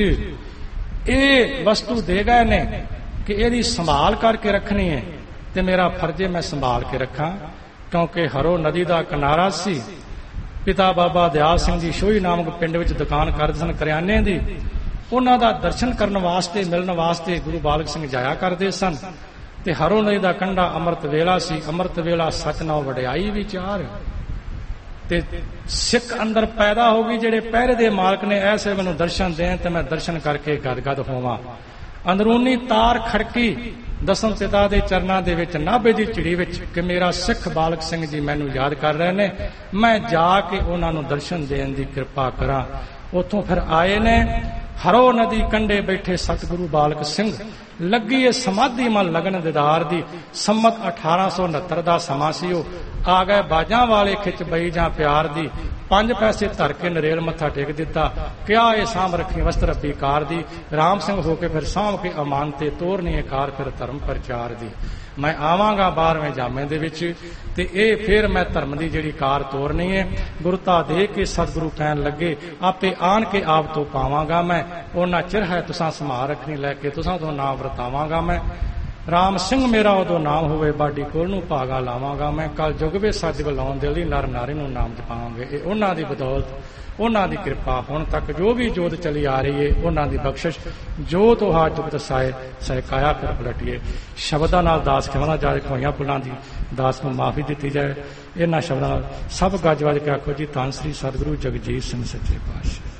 ਇਹ ਵਸਤੂ ਦੇ ਗਏ ਨੇ ਕਿ ਇਹਦੀ ਸੰਭਾਲ ਕਰਕੇ ਰੱਖਣੀ ਹੈ ਤੇ ਮੇਰਾ ਫਰਜ਼ ਹੈ ਮੈਂ ਸੰਭਾਲ ਕੇ ਰੱਖਾਂ। ਕਿਉਂਕਿ ਹਰੋ ਨਦੀ ਦਾ ਕਿਨਾਰਾ ਸੀ। ਪਿਤਾ ਬਾਬਾ ਦਿਆਲ ਸਿੰਘ ਜੀ ਸ਼ੋਈ ਨਾਮਕ ਪਿੰਡ ਵਿੱਚ ਦੁਕਾਨ ਕਰਦੇ ਸਨ ਕਰਿਆਨੇ ਦੀ। ਉਹਨਾਂ ਦਾ ਦਰਸ਼ਨ ਕਰਨ ਵਾਸਤੇ ਮਿਲਣ ਵਾਸਤੇ ਗੁਰੂ ਬਾਲਕ ਸਿੰਘ ਜਾਇਆ ਕਰਦੇ ਸਨ। ਤੇ ਹਰੋ ਨਦੀ ਦਾ ਕੰਢਾ ਅੰਮ੍ਰਿਤ ਵੇਲਾ ਸੀ। ਅੰਮ੍ਰਿਤ ਵੇਲਾ ਸਚ ਨਾਉ ਵਡਿਆਈ ਵਿਚਾਰ। ਤੇ ਸਿੱਖ ਅੰਦਰ ਪੈਦਾ ਹੋ ਗਈ ਜਿਹੜੇ ਪਹਿਰੇ ਦੇ ਮਾਲਕ ਨੇ ਐਸੇ ਮੈਨੂੰ ਦਰਸ਼ਨ ਦੇਣ ਤੇ ਮੈਂ ਦਰਸ਼ਨ ਕਰਕੇ ਗਦਗਦ ਹੋਵਾਂ। ਅੰਦਰੂਨੀ ਤਾਰ ਖੜਕੀ ਦਸਮ ਪਿਤਾ ਦੇ ਚਰਨਾਂ ਦੇ ਵਿੱਚ ਨਾਭੇ ਦੀ ਝਿੜੀ ਵਿੱਚ ਕਿ ਮੇਰਾ ਸਿੱਖ ਬਾਲਕ ਸਿੰਘ ਜੀ ਮੈਨੂੰ ਯਾਦ ਕਰ ਰਹੇ ਨੇ, ਮੈਂ ਜਾ ਕੇ ਉਹਨਾਂ ਨੂੰ ਦਰਸ਼ਨ ਦੇਣ ਦੀ ਕਿਰਪਾ ਕਰਾਂ। ਉੱਥੋਂ ਫਿਰ ਆਏ ਨੇ ਹਰੋ ਨਦੀ ਕੰਢੇ ਬੈਠੇ ਸਤਿਗੁਰੂ ਬਾਲਕ ਸਿੰਘ, ਲੱਗੀ ਏ ਸਮਾਧੀ ਮਨ ਲਗਨ ਦਿਦਾਰ ਦੀ। ਸੰਮਤ ਅਠਾਰਾਂ ਸੌ ਉਨੱਤਰ ਦਾ ਸਮਾਂ ਸੀ ਉਹ, ਆ ਗਏ ਬਾਜਾਂ ਵਾਲੇ ਖਿੱਚ ਬਈ ਜਾਂ ਪਿਆਰ ਦੀ। ਪੰਜ ਪੈਸੇ ਧਰ ਕੇ ਨਰੇਲ ਮੱਥਾ ਟੇਕ ਦਿੱਤਾ, ਕਿਹਾ ਇਹ ਸਾਂਭ ਰੱਖੀ ਵਸਤਰ ਰੱਬੀ ਕਾਰ ਦੀ। ਰਾਮ ਸਿੰਘ ਹੋ ਕੇ ਫਿਰ ਸਾਂਭ ਕੇ ਅਮਾਨ ਤੇ ਤੋਰਨੀ ਏ ਕਾਰ ਫਿਰ ਧਰਮ ਪ੍ਰਚਾਰ ਦੀ। ਮੈਂ ਆਵਾਂਗਾ ਬਾਰਵੇਂ ਜਾਮੇ ਦੇ ਵਿੱਚ ਤੇ ਇਹ ਫਿਰ ਮੈਂ ਧਰਮ ਦੀ ਜਿਹੜੀ ਕਾਰ ਤੋਰਨੀ ਹੈ। ਗੁਰਤਾ ਦੇ ਕੇ ਸਤਿਗੁਰੂ ਕਹਿਣ ਲੱਗੇ, ਆਪੇ ਆਣ ਕੇ ਆਪ ਤੋਂ ਪਾਵਾਂਗਾ ਮੈਂ। ਉਹਨਾਂ ਚਿਰ ਹੈ ਤੁਸਾਂ ਸੰਭਾਲ ਰੱਖਣੀ, ਲੈ ਕੇ ਤੁਸਾਂ ਤੋਂ ਨਾਮ ਵਰਤਾਵਾਂਗਾ ਮੈਂ। ਰਾਮ ਸਿੰਘ ਮੇਰਾ ਉਦੋਂ ਨਾਮ ਹੋਵੇ, ਬਾਡੀ ਕੋਲ ਨੂੰ ਭਾਗਾ ਲਾਵਾਂਗਾ ਮੈਂ। ਕੱਲ ਜੁਗਵੇ ਸੱਜ ਬੁਲਾਉਣ ਦੇ ਲਈ ਨਰ ਨਾਰੀ ਨੂੰ ਨਾਮ ਜਪਾਵਾਂਗੇ। ਇਹ ਉਹਨਾਂ ਦੀ ਬਦੌਲਤ, ਉਹਨਾਂ ਦੀ ਕਿਰਪਾ, ਹੁਣ ਤੱਕ ਜੋ ਵੀ ਜੋਤ ਚਲੀ ਆ ਰਹੀ ਹੈ ਉਹਨਾਂ ਦੀ ਬਖਸ਼ਿਸ਼। ਜੋ ਤੋਹਾ ਜੁਗਤ ਸਾਏ ਸਹਿਕਾਇਆ ਫਿਰ ਪਲਟੀਏ। ਸ਼ਬਦਾਂ ਨਾਲ ਦਾਸ ਖਿਮਣਾ ਜਾਏ, ਖੋਈਆਂ ਪੁਲਾਂ ਦੀ ਦਾਸ ਨੂੰ ਮਾਫੀ ਦਿੱਤੀ ਜਾਏ। ਇਹਨਾਂ ਸ਼ਬਦਾਂ ਨਾਲ ਸਭ ਗੱਜ ਵੱਜ ਕੇ ਆਖੋ ਜੀ, ਧੰਨ ਸ੍ਰੀ ਸਤਿਗੁਰੂ ਜਗਜੀਤ ਸਿੰਘ ਸੱਚੇ ਪਾਤਸ਼ਾਹ।